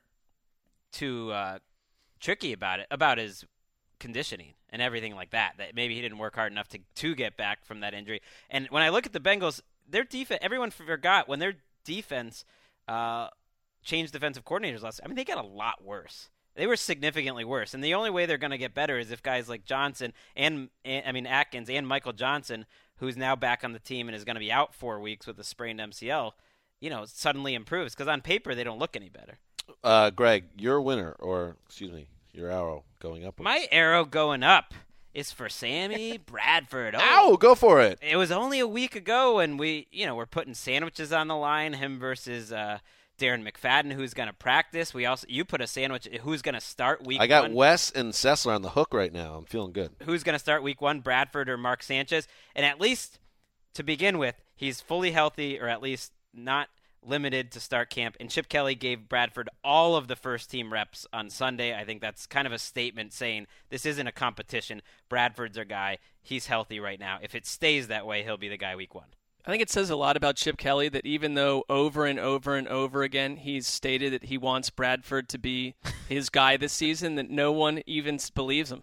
too uh, tricky about it, about his conditioning and everything like that. That maybe he didn't work hard enough to to get back from that injury. And when I look at the Bengals, their defense, everyone forgot when their defense uh, changed defensive coordinators last. I mean, they got a lot worse. They were significantly worse, and the only way they're going to get better is if guys like Johnson and, and I mean Atkins and Michael Johnson, who's now back on the team and is going to be out four weeks with a sprained M C L, you know, suddenly improves. Because on paper they don't look any better. Uh, Greg, your winner, or excuse me, your arrow going up. My arrow going up is for Sammy Bradford. Oh, Ow, go for it. It was only a week ago, and we, you know, we're putting sandwiches on the line. Him versus uh, Darren McFadden, who's going to practice. We also, you put a sandwich. Who's going to start week? I got one? Wes and Sessler on the hook right now. I'm feeling good. Who's going to start week one? Bradford or Mark Sanchez? And at least to begin with, he's fully healthy, or at least not limited to start camp. And Chip Kelly gave Bradford all of the first team reps on Sunday. I think that's kind of a statement saying this isn't a competition. Bradford's our guy. He's healthy right now. If it stays that way, he'll be the guy week one. I think it says a lot about Chip Kelly that even though over and over and over again he's stated that he wants Bradford to be his guy this season, that no one even believes him.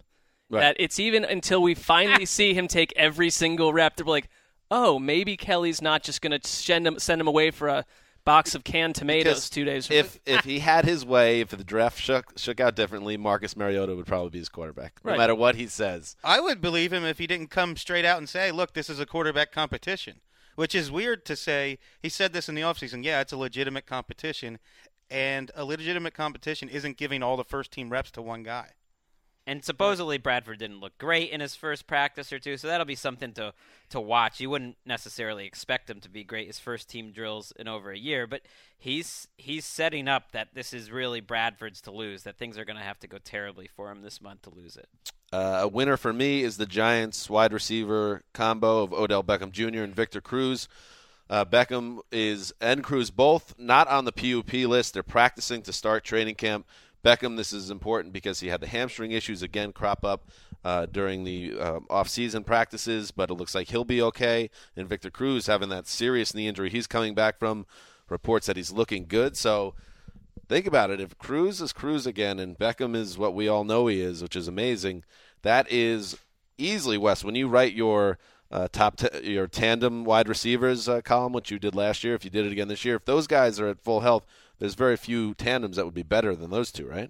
Right. That it's even until we finally see him take every single rep, they're like, oh, maybe Kelly's not just going to send him send him away for a box of canned tomatoes Because two days. If if he had his way, if the draft shook shook out differently, Marcus Mariota would probably be his quarterback, no Right. matter what he says. I would believe him if he didn't come straight out and say, look, this is a quarterback competition, which is weird to say. He said this in the offseason. Yeah, it's a legitimate competition, and a legitimate competition isn't giving all the first-team reps to one guy. And supposedly Bradford didn't look great in his first practice or two, so that'll be something to to watch. You wouldn't necessarily expect him to be great his first team drills in over a year, but he's he's setting up that this is really Bradford's to lose, that things are going to have to go terribly for him this month to lose it. Uh, a winner for me is the Giants wide receiver combo of Odell Beckham Junior and Victor Cruz. Uh, Beckham is and Cruz both not on the P U P list. They're practicing to start training camp. Beckham, this is important because he had the hamstring issues again crop up uh, during the uh, off-season practices, but it looks like he'll be okay. And Victor Cruz, having that serious knee injury he's coming back from, reports that he's looking good. So think about it. If Cruz is Cruz again and Beckham is what we all know he is, which is amazing, that is easily, Wes, when you write your uh, top t- your tandem wide receivers uh, column, which you did last year, if you did it again this year, if those guys are at full health, there's very few tandems that would be better than those two, right?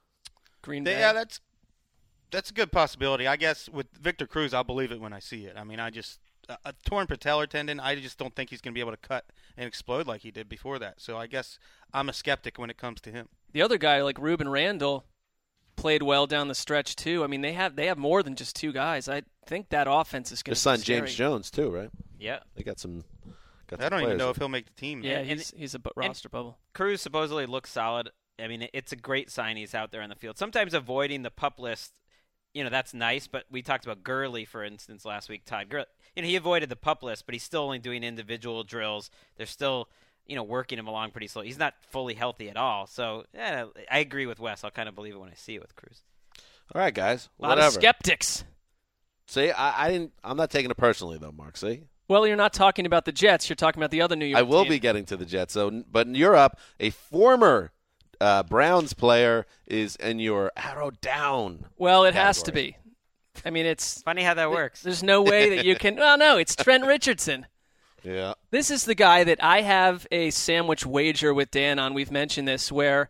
Green Bay. Yeah, that's that's a good possibility. I guess with Victor Cruz, I'll believe it when I see it. I mean, I just a, a torn patellar tendon. I just don't think he's going to be able to cut and explode like he did before that. So I guess I'm a skeptic when it comes to him. The other guy, like Ruben Randall, played well down the stretch too. I mean, they have they have more than just two guys. I think that offense is going Their to son be scary. James Jones too, right? Yeah. They got some. Got I some don't even players. know if he'll make the team. Yeah, man. And- he's he's a bu- roster bubble. Cruz supposedly looks solid. I mean, it's a great sign he's out there on the field. Sometimes avoiding the pup list, you know, that's nice, but we talked about Gurley, for instance, last week. Todd Gurley, you know, he avoided the pup list, but he's still only doing individual drills. They're still, you know, working him along pretty slow. He's not fully healthy at all. So, yeah, I agree with Wes. I'll kind of believe it when I see it with Cruz. All right, guys. A lot Whatever. of skeptics. See, I, I didn't. I'm not taking it personally though, Mark. See. Well, you're not talking about the Jets. You're talking about the other New York I will team. be getting to the Jets. So, but in Europe, a former uh, Browns player is in your arrow down. Well, it has to category. be. I mean, it's Funny how that works. There's no way that you can. Well, no, it's Trent Richardson. Yeah. This is the guy that I have a sandwich wager with Dan on. We've mentioned this, where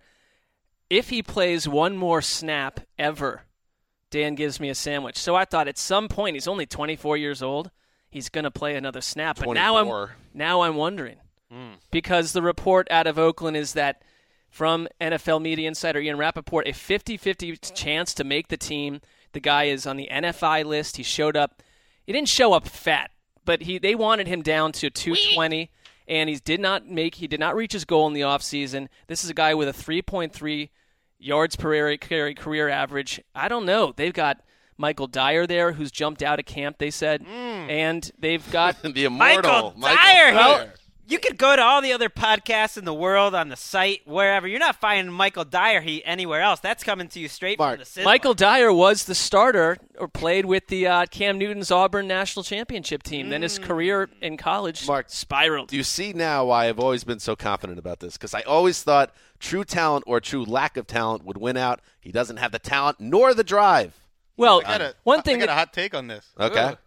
if he plays one more snap ever, Dan gives me a sandwich. So I thought at some point, he's only twenty-four years old, he's going to play another snap. But now I'm twenty-four. now I'm wondering because the report out of Oakland is that from N F L media insider Ian Rappaport, a fifty-fifty chance to make the team. The guy is on the N F I list. He showed up. He didn't show up fat, but he they wanted him down to two twenty, and he did not make. He did not reach his goal in the offseason. This is a guy with a three point three yards per area carry career average. I don't know. They've got Michael Dyer there, who's jumped out of camp, they said, and they've got the immortal Michael Dyer. Dyer. You could go to all the other podcasts in the world, on the site, wherever. You're not finding Michael Dyer he, anywhere else. That's coming to you straight Mark, from the cinema. Michael Dyer was the starter or played with the uh, Cam Newton's Auburn national championship team. Then his career in college Mark, spiraled. Do you see now why I've always been so confident about this? Because I always thought true talent or true lack of talent would win out. He doesn't have the talent nor the drive. Well, I got a, one I thing got a that, hot take on this. Okay. Ugh.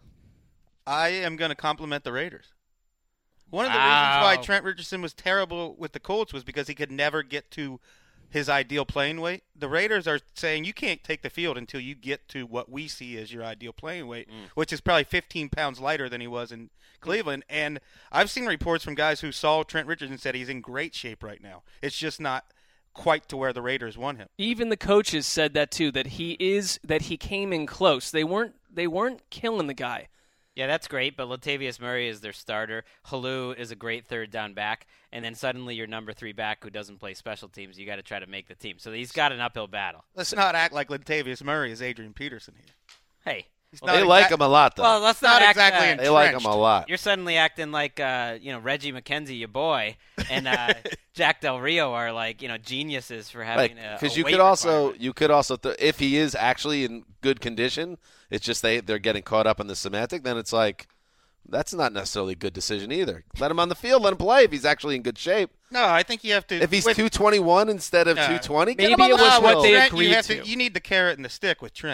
I am going to compliment the Raiders. One of the Wow. reasons why Trent Richardson was terrible with the Colts was because he could never get to his ideal playing weight. The Raiders are saying you can't take the field until you get to what we see as your ideal playing weight, Mm. which is probably fifteen pounds lighter than he was in Cleveland. And I've seen reports from guys who saw Trent Richardson and said he's in great shape right now. It's just not quite to where the Raiders want him. even the coaches said that too, that he is that he came in close. They weren't they weren't killing the guy. Yeah, that's great, but Latavius Murray is their starter. Halou is a great third down back, and then suddenly your number three back who doesn't play special teams, you got to try to make the team. So he's got an uphill battle. Let's not act like Latavius Murray is Adrian Peterson here. Hey, He's Well, they not like exact- him a lot, though. well, let's not not, act, exactly uh, in- they like him a entrenched. lot. You're suddenly acting like uh, you know Reggie McKenzie, your boy, and uh, Jack Del Rio are like you know geniuses for having a Because a you weight could also requirement. you could also th- if he is actually in good condition, it's just they they're getting caught up in the semantic. Then it's like that's not necessarily a good decision either. Let him on the field, let him play if he's actually in good shape. No, I think you have to. If he's with- two twenty one instead of No. two twenty, Maybe it was No, what with they Trent, agreed you have to. You need the carrot and the stick with Trent.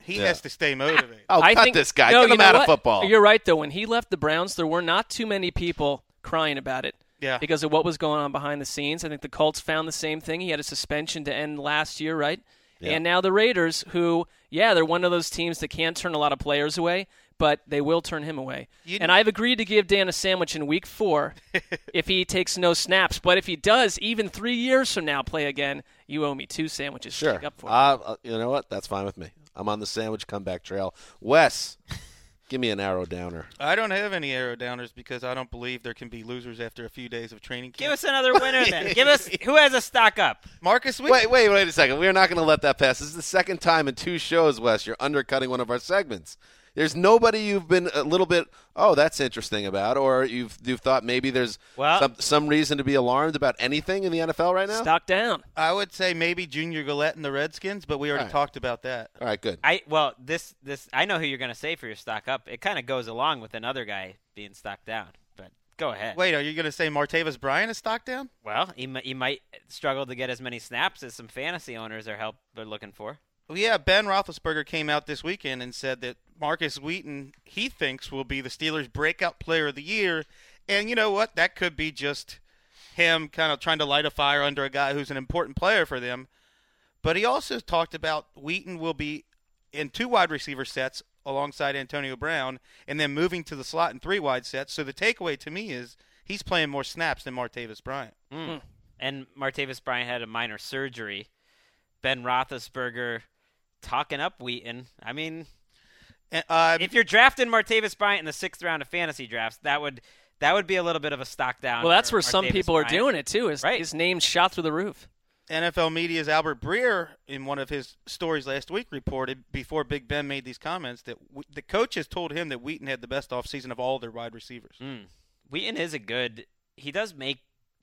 He Yeah. has to stay motivated. Oh, I cut think, this guy. No, Get you him know out of what? football. You're right, though. When he left the Browns, there were not too many people crying about it. Yeah. Because of what was going on behind the scenes. I think the Colts found the same thing. He had a suspension to end last year, right? Yeah. And now the Raiders, who, yeah, they're one of those teams that can't turn a lot of players away, but they will turn him away. You- and I've agreed to give Dan a sandwich in week four if he takes no snaps. But if he does, even three years from now, play again, you owe me two sandwiches to Sure. make up for it. Uh, uh, you know what? That's fine with me. I'm on the sandwich comeback trail. Wes, give me an arrow downer. I don't have any arrow downers because I don't believe there can be losers after a few days of training camp. Give us another winner then. Give us who has a stock up. Marcus Wheaton. Wait, wait, wait a second. We're not going to let that pass. This is the second time in two shows, Wes, you're undercutting one of our segments. There's nobody you've been a little bit, oh, that's interesting about, or you've you've thought maybe there's Well- some, some reason to be alarmed about anything in the N F L right now? Stock down. I would say maybe Junior Gillette and the Redskins, but we already All right. talked about that. All right, good. I well this this I know who you're going to say for your stock up. It kind of goes along with another guy being stock down. But go ahead. Wait, are you going to say Martavis Bryant is stock down? Well, he mi- he might struggle to get as many snaps as some fantasy owners are help are looking for. Well, yeah, Ben Roethlisberger came out this weekend and said that Marcus Wheaton, he thinks, will be the Steelers' breakout player of the year. And you know what? That could be just him kind of trying to light a fire under a guy who's an important player for them. But he also talked about Wheaton will be in two wide receiver sets alongside Antonio Brown and then moving to the slot in three wide sets. So the takeaway to me is he's playing more snaps than Martavis Bryant. Mm. And Martavis Bryant had a minor surgery. Ben Roethlisberger talking up Wheaton. I mean, And, uh, if you're drafting Martavis Bryant in the sixth round of fantasy drafts, that would that would be a little bit of a stock down. Well, that's for where some Martavis people are Bryant. doing it, too. His, Right. his name's shot through the roof. N F L Media's Albert Breer, in one of his stories last week, reported before Big Ben made these comments that w- the coaches told him that Wheaton had the best offseason of all their wide receivers. Mm. Wheaton is a good. He does make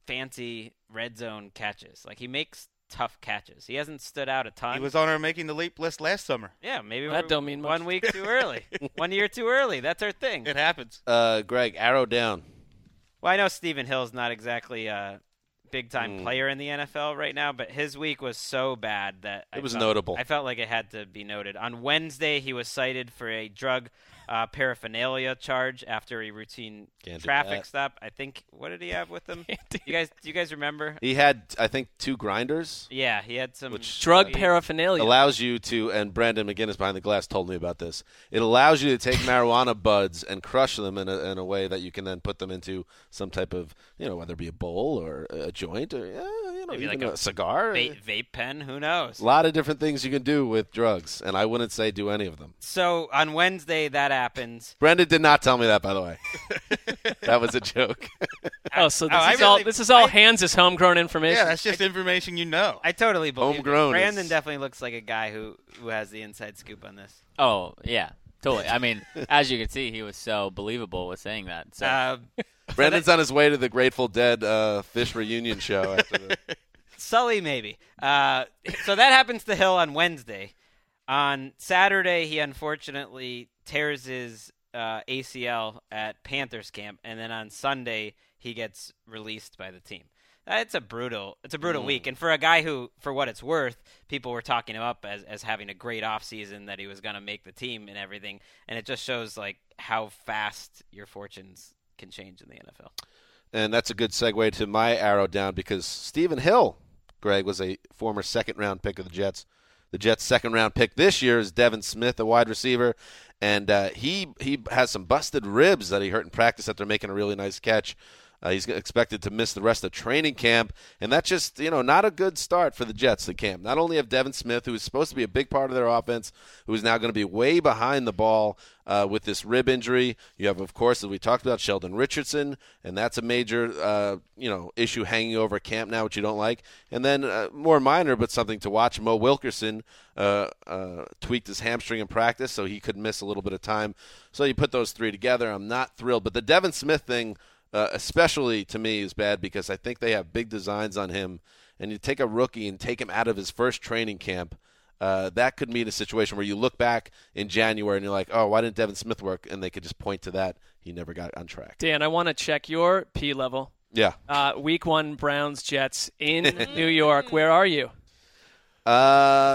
fancy red zone catches. Like he makes tough catches. He hasn't stood out a ton. He was on our making the leap list last summer. yeah, maybe That we're don't mean much. one week too early, one year too early. That's our thing. It happens. Uh, Greg, arrow down. Well, I know Stephen Hill's not exactly a big-time Mm. player in the N F L right now, but his week was so bad that It I was felt, notable. I felt like it had to be noted. On Wednesday, he was cited for a drug uh, paraphernalia charge after a routine Can't do traffic that. stop. I think what did he have with him? Can't do you guys, do you guys remember? He had, I think, two grinders. Yeah, he had some Which- Drug he- paraphernalia. Allows you to, and Brandon McGinnis behind the glass told me about this. It allows you to take marijuana buds and crush them in a, in a way that you can then put them into some type of, you know, whether it be a bowl or a joint or, yeah, you know, Maybe even like a, a cigar. vape, vape pen. Who knows? A lot of different things you can do with drugs, and I wouldn't say do any of them. So on Wednesday, that happens. Brendan did not tell me that, by the way. That was a joke. Oh, so this Oh, I is all really- this is all I- Hans' homegrown information. Yeah, that's just information you know. I totally believe Homegrown it. Brandon is- definitely looks like a guy who, who has the inside scoop on this. Oh, yeah. Totally. I mean, as you can see, he was so believable with saying that. So Uh, Brandon's on his way to the Grateful Dead uh, Fish reunion show. After the, Sully, maybe. Uh, so that happens to Hill on Wednesday. On Saturday, he unfortunately tears his uh, A C L at Panthers camp, and then on Sunday he gets released by the team. Uh, It's a brutal, it's a brutal week, and for a guy who, for what it's worth, people were talking him up as as having a great offseason, that he was going to make the team and everything, and it just shows like how fast your fortunes can change in the N F L. and that's a good segue to my arrow down because Stephen Hill, Greg, was a former second-round pick of the Jets. The Jets' second-round pick this year is Devin Smith, a wide receiver, and uh, he he has some busted ribs that he hurt in practice after making a really nice catch. Uh, he's expected to miss the rest of training camp, and that's just, you know, not a good start for the Jets, the camp. Not only have Devin Smith, who is supposed to be a big part of their offense, who is now going to be way behind the ball uh, with this rib injury. You have, of course, as we talked about, Sheldon Richardson, and that's a major, uh, you know, issue hanging over camp now, which you don't like. And then uh, more minor, but something to watch, Mo Wilkerson uh, uh, tweaked his hamstring in practice, so he could miss a little bit of time. So you put those three together. I'm not thrilled. But the Devin Smith thing, Uh, especially to me, is bad because I think they have big designs on him. And you take a rookie and take him out of his first training camp, uh, that could mean a situation where you look back in January and you're like, oh, why didn't Devin Smith work? And they could just point to that. He never got on track. Dan, I want to check your P level. Yeah. Uh, week one, Browns, Jets in New York. Where are you? Uh,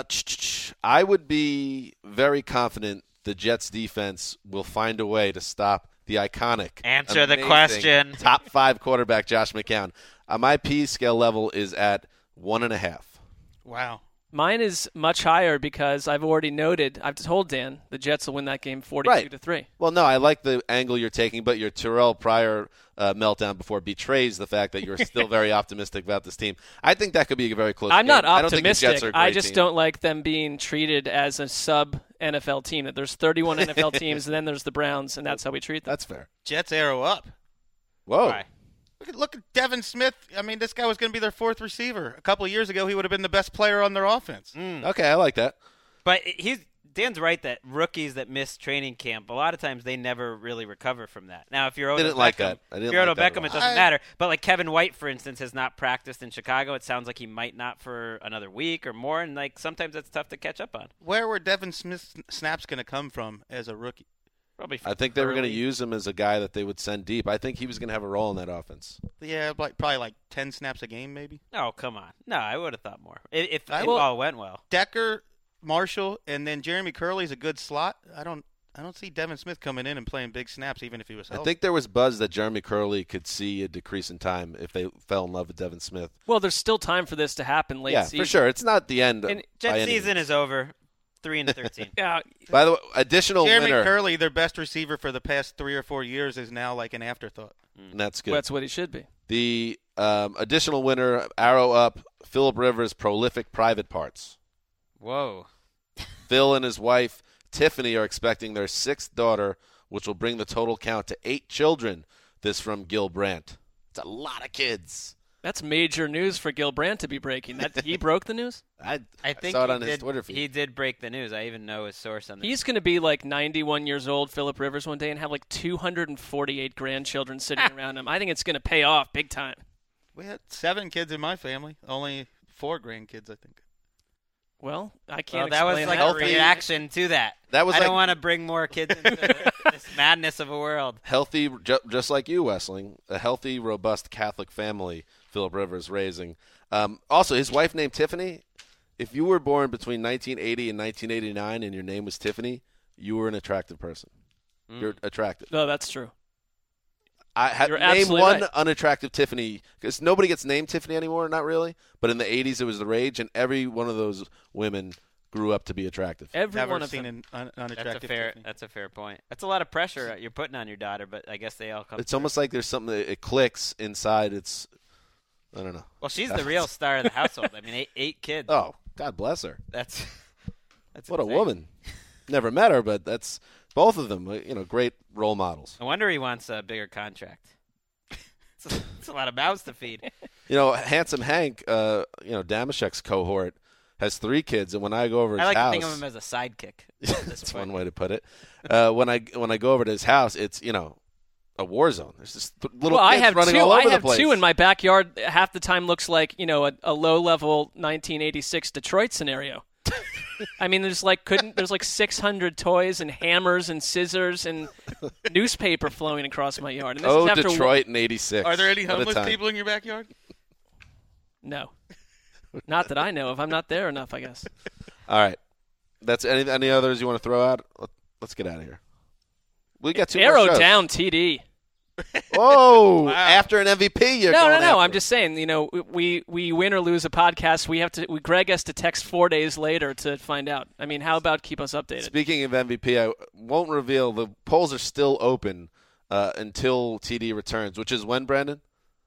I would be very confident the Jets defense will find a way to stop the iconic, Answer the amazing question. top five quarterback Josh McCown. Uh, my P scale level is at one and a half. Wow. Mine is much higher because I've already noted, I've told Dan, the Jets will win that game forty-two Right. to three. Well, no, I like the angle you're taking, but your Terrell Pryor uh, meltdown before betrays the fact that you're still very optimistic about this team. I think that could be a very close I'm game. not I don't think the optimistic. Jets are a great I just team. don't like them being treated as a sub N F L team. That there's thirty-one N F L teams, and then there's the Browns, and that's how we treat them. That's fair. Jets arrow up. Whoa. Why? Look at, look at Devin Smith. I mean, this guy was going to be their fourth receiver. A couple of years ago, he would have been the best player on their offense. Mm. Okay, I like that. But he's Dan's right that rookies that miss training camp, a lot of times they never really recover from that. Now, if you're Odell Didn't Beckham, like that. I didn't if you're like Odell that at Beckham, all. it doesn't I- matter. But like Kevin White, for instance, has not practiced in Chicago. It sounds like he might not for another week or more, and like sometimes that's tough to catch up on. Where were Devin Smith's snaps going to come from as a rookie? Probably. I think they were going to early. use him as a guy that they would send deep. I think he was going to have a role in that offense. Yeah, like probably like ten snaps a game, maybe. Oh, come on. No, I would have thought more. If, if, I if will- all went well. Decker, Marshall, and then Jeremy Curley's a good slot. I don't, I don't see Devin Smith coming in and playing big snaps, even if he was I healthy. think there was buzz that Jeremy Curley could see a decrease in time if they fell in love with Devin Smith. Well, there's still time for this to happen late yeah, season. for sure. It's not the end. And by Jet any season means. is over. Three and thirteen. Yeah, By the way, additional Jeremy winner. Curley, their best receiver for the past three or four years, is now like an afterthought. And that's good. that's what he should be. The um, additional winner, arrow up, Phillip Rivers, prolific private parts. Whoa. Phil and his wife, Tiffany, are expecting their sixth daughter, which will bring the total count to eight children. This from Gil Brandt. It's a lot of kids. That's major news for Gil Brandt to be breaking. That he broke the news. I, I think saw it he on did, his Twitter feed. He did break the news. I even know his source on this. He's going to be like ninety-one years old, Phillip Rivers, one day, and have like two hundred forty-eight grandchildren sitting around him. I think it's going to pay off big time. We had seven kids in my family, only four grandkids, I think. Well, I Well, can't. that was explain like that. a Healthy- reaction to that. That was I like- don't want to bring more kids into this madness of a world. Healthy, ju- just like you, Wessling, a healthy, robust Catholic family Phillip Rivers raising. Um, also, his wife named Tiffany. If you were born between nineteen eighty and nineteen eighty-nine and your name was Tiffany, you were an attractive person. Mm. You're attractive. No, that's true. I ha- You're name absolutely one right. unattractive Tiffany, because nobody gets named Tiffany anymore, not really. But in the eighties, it was the rage, and every one of those women grew up to be attractive. Every Never one of seen them. an un- That's a unattractive fair. Tiffany. That's a fair point. That's a lot of pressure you're putting on your daughter, but I guess they all come. It's through. almost like there's something that it clicks inside. It's, I don't know. Well, she's the real star of the household. I mean, eight, eight kids. Oh, God bless her. That's that's What a insane. woman. Never met her, but that's both of them, uh, you know, great role models. No wonder he wants a bigger contract. It's a, it's a lot of mouths to feed. You know, Handsome Hank, uh, you know, Damashek's cohort, has three kids, and when I go over his I like house, to think of him as a sidekick. at this that's point. one way to put it. Uh, when I when I go over to his house, it's, you know, a war zone. There's just th- little Well, I kids have running two. all over I have the place. two in my backyard. Half the time looks like, you know, a, a low-level nineteen eighty-six Detroit scenario. I mean, there's like couldn't there's like six hundred toys and hammers and scissors and newspaper flowing across my yard. And this Oh, is after Detroit in eighty-six. Are there any What a homeless time. people in your backyard? No, not that I know of. I'm not there enough, I guess. All right. That's any any others you want to throw out? Let- Let's get out of here. We got two more Arrow shows. down, T D. Whoa! After an M V P, you're No, going no, no. after I'm it. just saying. You know, we we win or lose a podcast. We have to. We, Greg has to text four days later to find out. I mean, how about keep us updated? Speaking of M V P, I won't reveal. The polls are still open uh, until T D returns, which is when, Brandon?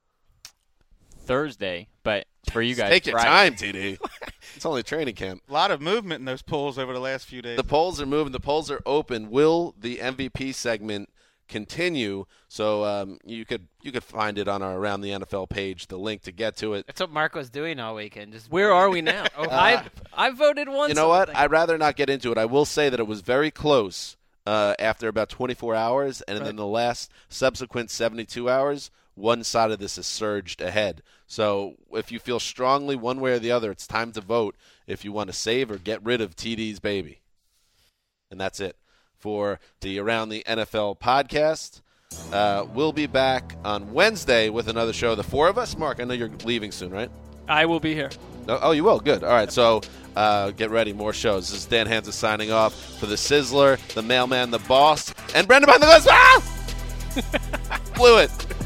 Thursday, but for you guys, Take your Friday. time, T D. It's only training camp. A lot of movement in those polls over the last few days. The polls are moving. The polls are open. Will the M V P segment continue? So um, you could you could find it on our Around the N F L page, the link to get to it. That's what Mark was doing all weekend. Just Where are we now? I I voted once. You know on what? the thing. I'd rather not get into it. I will say that it was very close uh, after about twenty-four hours, and Right. then the last subsequent seventy-two hours, one side of this has surged ahead. So if you feel strongly one way or the other, it's time to vote if you want to save or get rid of T D's baby. And that's it for the Around the N F L podcast. Uh, we'll be back on Wednesday with another show. The four of us. Mark, I know you're leaving soon, right? I will be here. Oh, oh, you will. Good. All right. So Uh, get ready, more shows. This is Dan Hanzus signing off for the Sizzler, the Mailman, the Boss, and Brendan behind the glass. Ah! Blew it.